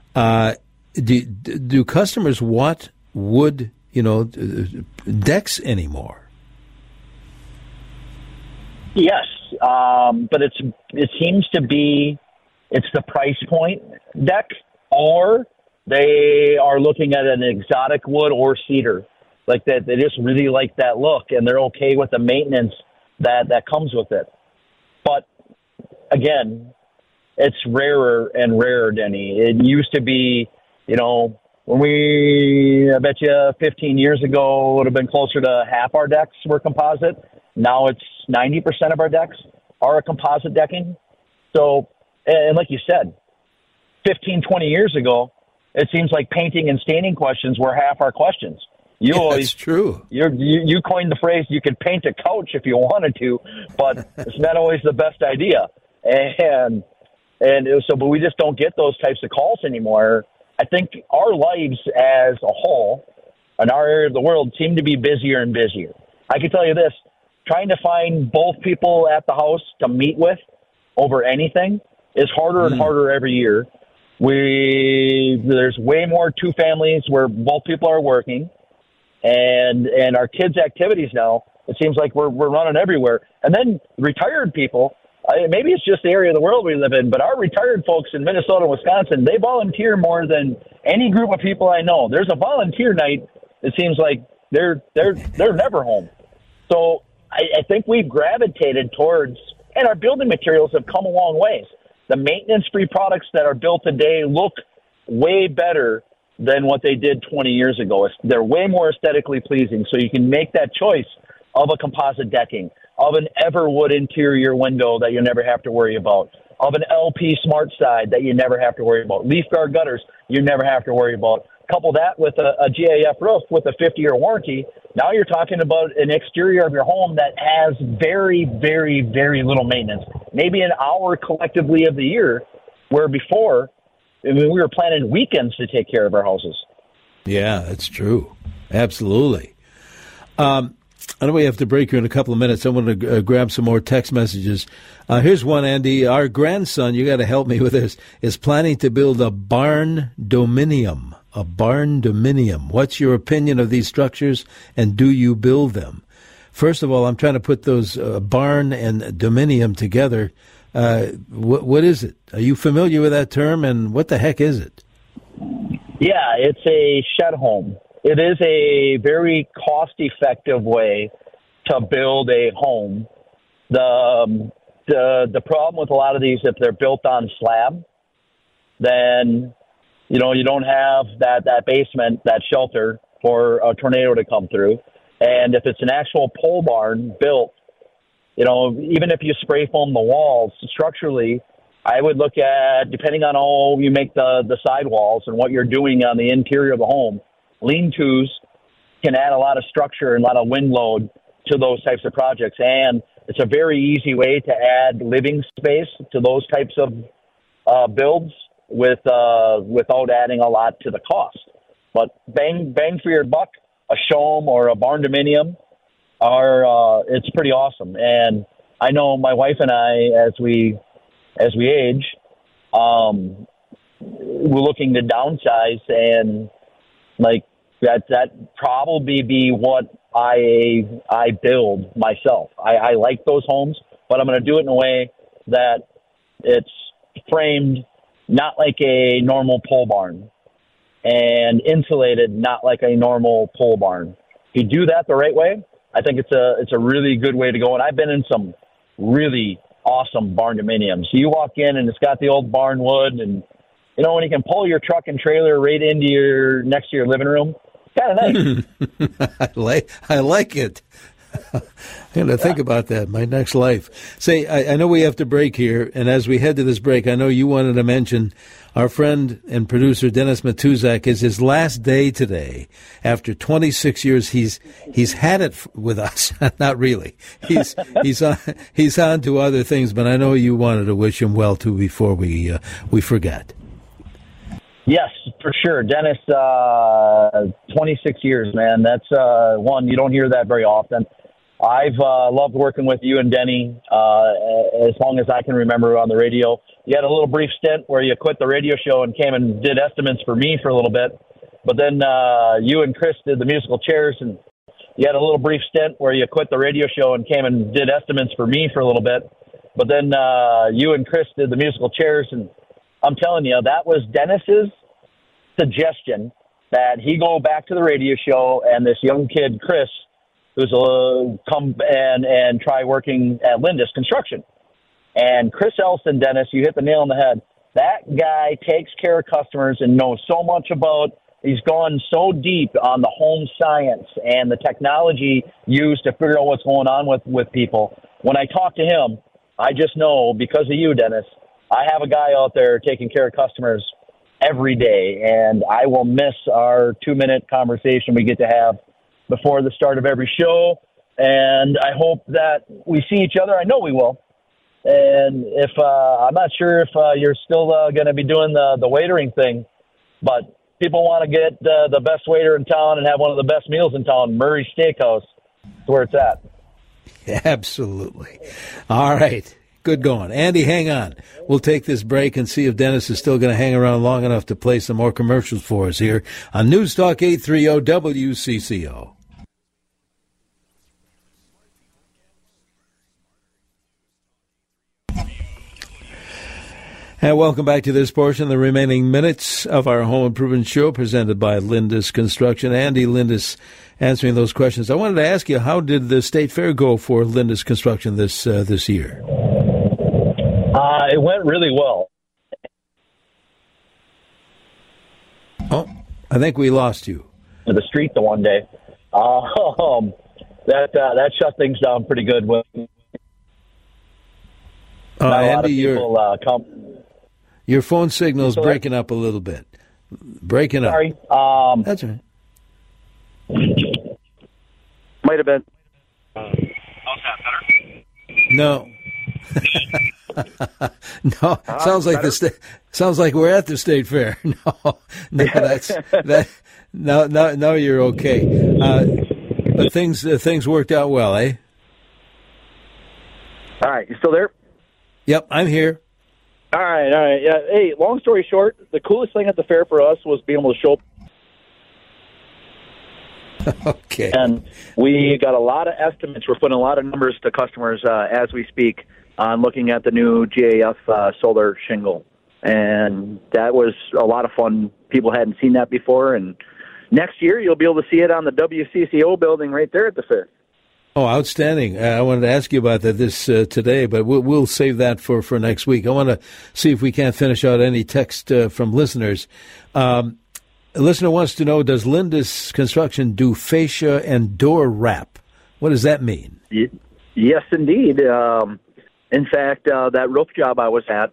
Speaker 1: Do customers want wood, decks anymore?
Speaker 2: Yes, but it seems to be it's the price point deck, or they are looking at an exotic wood or cedar. Like that, they just really like that look, and they're okay with the maintenance that comes with it. But again, it's rarer and rarer, Denny. It used to be, I bet you 15 years ago, it would have been closer to half our decks were composite. Now it's 90% of our decks are a composite decking. So, and like you said, 15, 20 years ago, it seems like painting and staining questions were half our questions.
Speaker 1: That's true.
Speaker 2: You coined the phrase, you could paint a couch if you wanted to, but it's not always the best idea. But we just don't get those types of calls anymore. I think our lives as a whole in our area of the world seem to be busier and busier. I can tell you this, trying to find both people at the house to meet with over anything is harder and harder every year. There's way more two families where both people are working. And our kids' activities now, it seems like we're running everywhere. And then retired people, maybe it's just the area of the world we live in, but our retired folks in Minnesota and Wisconsin, they volunteer more than any group of people I know. There's a volunteer night. It seems like they're never home. So I think we've gravitated towards, and our building materials have come a long ways. The maintenance-free products that are built today look way better than what they did 20 years ago. They're way more aesthetically pleasing, so you can make that choice of a composite decking, of an Everwood interior window that you never have to worry about, of an LP Smart Side that you never have to worry about, leaf guard gutters you never have to worry about. Couple that with a GAF roof with a 50-year warranty. Now you're talking about an exterior of your home that has very, very, very little maintenance. Maybe an hour collectively of the year, where before, we were planning weekends to take care of our houses.
Speaker 1: Yeah, that's true. Absolutely. I know we have to break here in a couple of minutes. I want to grab some more text messages. Here's one, Andy. Our grandson, you got to help me with this, is planning to build a barn dominium. A barn dominium. What's your opinion of these structures, and do you build them? First of all, I'm trying to put those barn and dominium together. What is it? Are you familiar with that term, and what the heck is it?
Speaker 2: Yeah, it's a shed home. It is a very cost-effective way to build a home. The problem with a lot of these, if they're built on slab, then you don't have that basement, that shelter for a tornado to come through. And if it's an actual pole barn built, even if you spray foam the walls structurally, I would look at, depending on how you make the sidewalls and what you're doing on the interior of the home, lean-tos can add a lot of structure and a lot of wind load to those types of projects. And it's a very easy way to add living space to those types of builds without adding a lot to the cost. But bang for your buck, a showroom or a barn dominium it's pretty awesome. And I know my wife and I, as we age, we're looking to downsize, and like that probably be what I build myself. I like those homes, but I'm going to do it in a way that it's framed not like a normal pole barn, and insulated not like a normal pole barn. If you do that the right way, I think it's a really good way to go. And I've been in some really awesome barn dominiums. So you walk in and it's got the old barn wood, and when you can pull your truck and trailer right into next to your living room, kind of nice.
Speaker 1: I like it. I'm going to think about that my next life. Say, I know we have to break here, and as we head to this break, I know you wanted to mention our friend and producer Dennis Matuzak. Is his last day today. After 26 years, he's had it with us. Not really. He's on to other things, but I know you wanted to wish him well too before we forget.
Speaker 2: Yes, for sure. Dennis, 26 years, man. That's one, you don't hear that very often. I've loved working with you and Denny as long as I can remember on the radio. You had a little brief stint where you quit the radio show and came and did estimates for me for a little bit. But then you and Chris did the musical chairs, and you had a little brief stint where you quit the radio show and came and did estimates for me for a little bit. But then you and Chris did the musical chairs, and I'm telling you, that was Dennis's suggestion that he go back to the radio show, and this young kid, Chris, who's come and try working at Lindis Construction. And Chris Elston, Dennis, you hit the nail on the head. That guy takes care of customers and knows so much about, he's gone so deep on the home science and the technology used to figure out what's going on with people. When I talk to him, I just know, because of you, Dennis, I have a guy out there taking care of customers every day, and I will miss our 2-minute conversation we get to have before the start of every show. And I hope that we see each other. I know we will. And if I'm not sure if you're still going to be doing the waitering thing, but people want to get the best waiter in town and have one of the best meals in town. Murray Steakhouse is where it's at.
Speaker 1: Absolutely. All right. Good going. Andy, hang on. We'll take this break and see if Dennis is still going to hang around long enough to play some more commercials for us here on News Talk 830 WCCO. And welcome back to this portion, the remaining minutes of our Home Improvement Show presented by Lindus Construction. Andy Lindus answering those questions. I wanted to ask you, how did the State Fair go for Lindus Construction this year?
Speaker 2: It went really well.
Speaker 1: Oh, I think we lost you.
Speaker 2: To the street the one day. That shut things down pretty good.
Speaker 1: Andy, your phone signal is breaking up a little bit. Breaking up.
Speaker 2: Sorry.
Speaker 1: That's all right.
Speaker 2: Might have been.
Speaker 3: How's that, better?
Speaker 1: No. No, sounds like we're at the State Fair. No, that's that. No, you're okay. But things worked out well, eh?
Speaker 2: All right, you still there?
Speaker 1: Yep, I'm here.
Speaker 2: All right. Yeah. Hey, long story short, the coolest thing at the fair for us was being able to show.
Speaker 1: Okay.
Speaker 2: And we got a lot of estimates. We're putting a lot of numbers to customers as we speak on looking at the new GAF solar shingle. And that was a lot of fun. People hadn't seen that before. And next year, you'll be able to see it on the WCCO building right there at the fair.
Speaker 1: Oh, outstanding. I wanted to ask you about that today, but we'll save that for next week. I want to see if we can't finish out any text from listeners. A listener wants to know, does Lindus Construction do fascia and door wrap? What does that mean?
Speaker 2: Yes, indeed. In fact, that roof job I was at,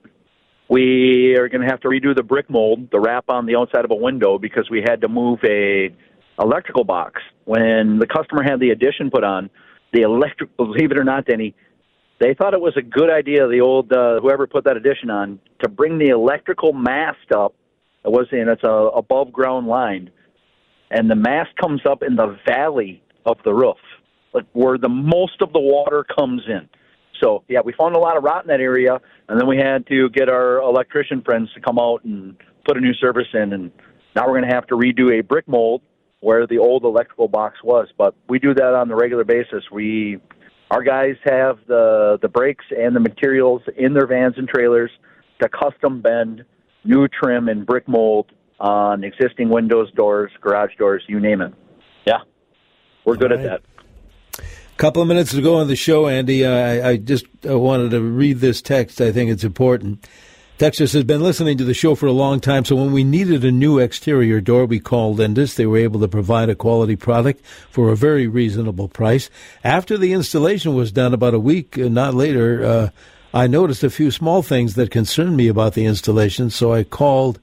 Speaker 2: we are going to have to redo the brick mold, the wrap on the outside of a window, because we had to move a electrical box. When the customer had the addition put on, the electric, believe it or not, Denny, they thought it was a good idea, the old, whoever put that addition on, to bring the electrical mast up. It's above ground line, and the mast comes up in the valley of the roof, like where the most of the water comes in. So, yeah, we found a lot of rot in that area, and then we had to get our electrician friends to come out and put a new service in, and now we're going to have to redo a brick mold where the old electrical box was. But we do that on a regular basis. Our guys have the brakes and the materials in their vans and trailers to custom bend new trim and brick mold on existing windows, doors, garage doors, you name it. Yeah, we're good at that.
Speaker 1: Couple of minutes to go on the show, Andy. I just wanted to read this text. I think it's important. Texas has been listening to the show for a long time, so when we needed a new exterior door, we called Lindus. They were able to provide a quality product for a very reasonable price. After the installation was done, about a week, not later, I noticed a few small things that concerned me about the installation, so I called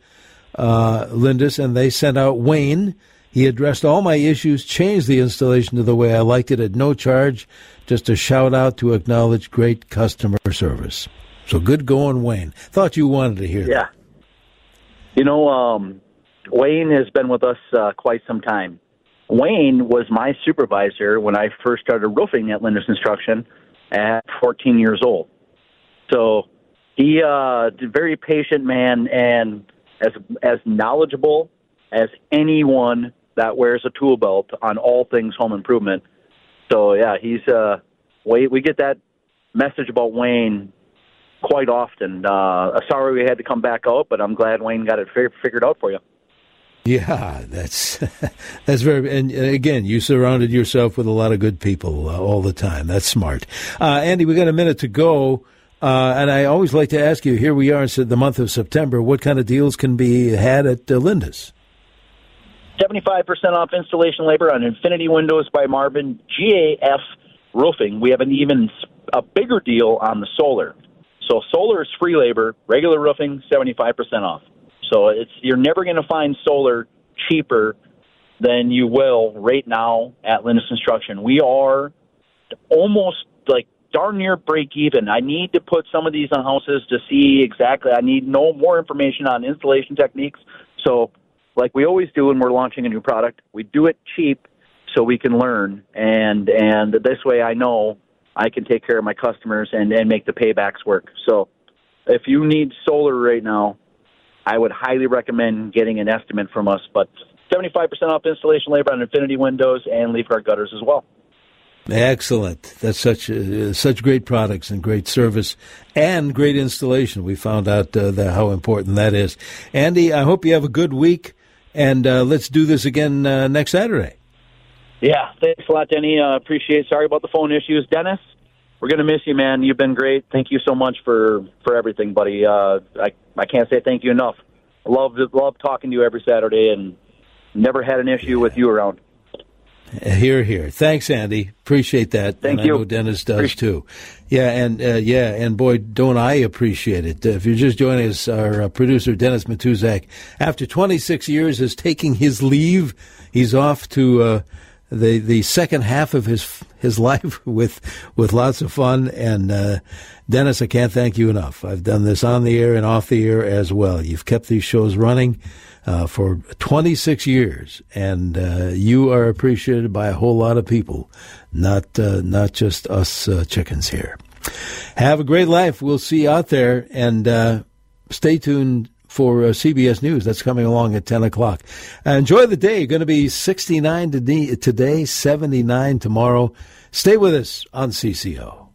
Speaker 1: Lindus, and they sent out Wayne. He addressed all my issues, changed the installation to the way I liked it at no charge. Just a shout-out to acknowledge great customer service. So good going, Wayne. Thought you wanted to hear that.
Speaker 2: Yeah. You know, Wayne has been with us quite some time. Wayne was my supervisor when I first started roofing at Lindus Construction at 14 years old. So he a very patient man and as knowledgeable as anyone that wears a tool belt on all things home improvement. So, yeah, he's we get that message about Wayne quite often. Sorry we had to come back out, but I'm glad Wayne got it figured out for you.
Speaker 1: Yeah, that's very, and again, you surrounded yourself with a lot of good people all the time. That's smart. Andy, we got a minute to go, and I always like to ask you, here we are in the month of September, what kind of deals can be had at Lindus?
Speaker 2: 75% off installation labor on Infinity Windows by Marvin, GAF Roofing. We have a bigger deal on the solar. So solar is free labor, regular roofing, 75% off. So you're never going to find solar cheaper than you will right now at Lindus Construction. We are almost like darn near break even. I need to put some of these on houses to see exactly. I need no more information on installation techniques. So like we always do when we're launching a new product, we do it cheap so we can learn. And this way I know I can take care of my customers and make the paybacks work. So if you need solar right now, I would highly recommend getting an estimate from us. But 75% off installation labor on Infinity Windows and Leaf Guard gutters as well.
Speaker 1: Excellent. That's such great products and great service and great installation. We found out how important that is. Andy, I hope you have a good week, and let's do this again next Saturday.
Speaker 2: Yeah, thanks a lot, Denny. Appreciate it. Sorry about the phone issues. Dennis, we're going to miss you, man. You've been great. Thank you so much for everything, buddy. I can't say thank you enough. I love talking to you every Saturday, and never had an issue with you around.
Speaker 1: Hear, hear. Thanks, Andy. Appreciate that.
Speaker 2: Thank
Speaker 1: and
Speaker 2: you.
Speaker 1: I know Dennis does too. Yeah, and boy, don't I appreciate it. If you're just joining us, our producer Dennis Matuzak, after 26 years, is taking his leave. He's off to the second half of his life with lots of fun. And Dennis, I can't thank you enough. I've done this on the air and off the air as well. You've kept these shows running for 26 years, and you are appreciated by a whole lot of people, not just us chickens here. Have a great life. We'll see you out there, and stay tuned for CBS News. That's coming along at 10 o'clock. Enjoy the day. Going to be 69 today, 79 tomorrow. Stay with us on CCO.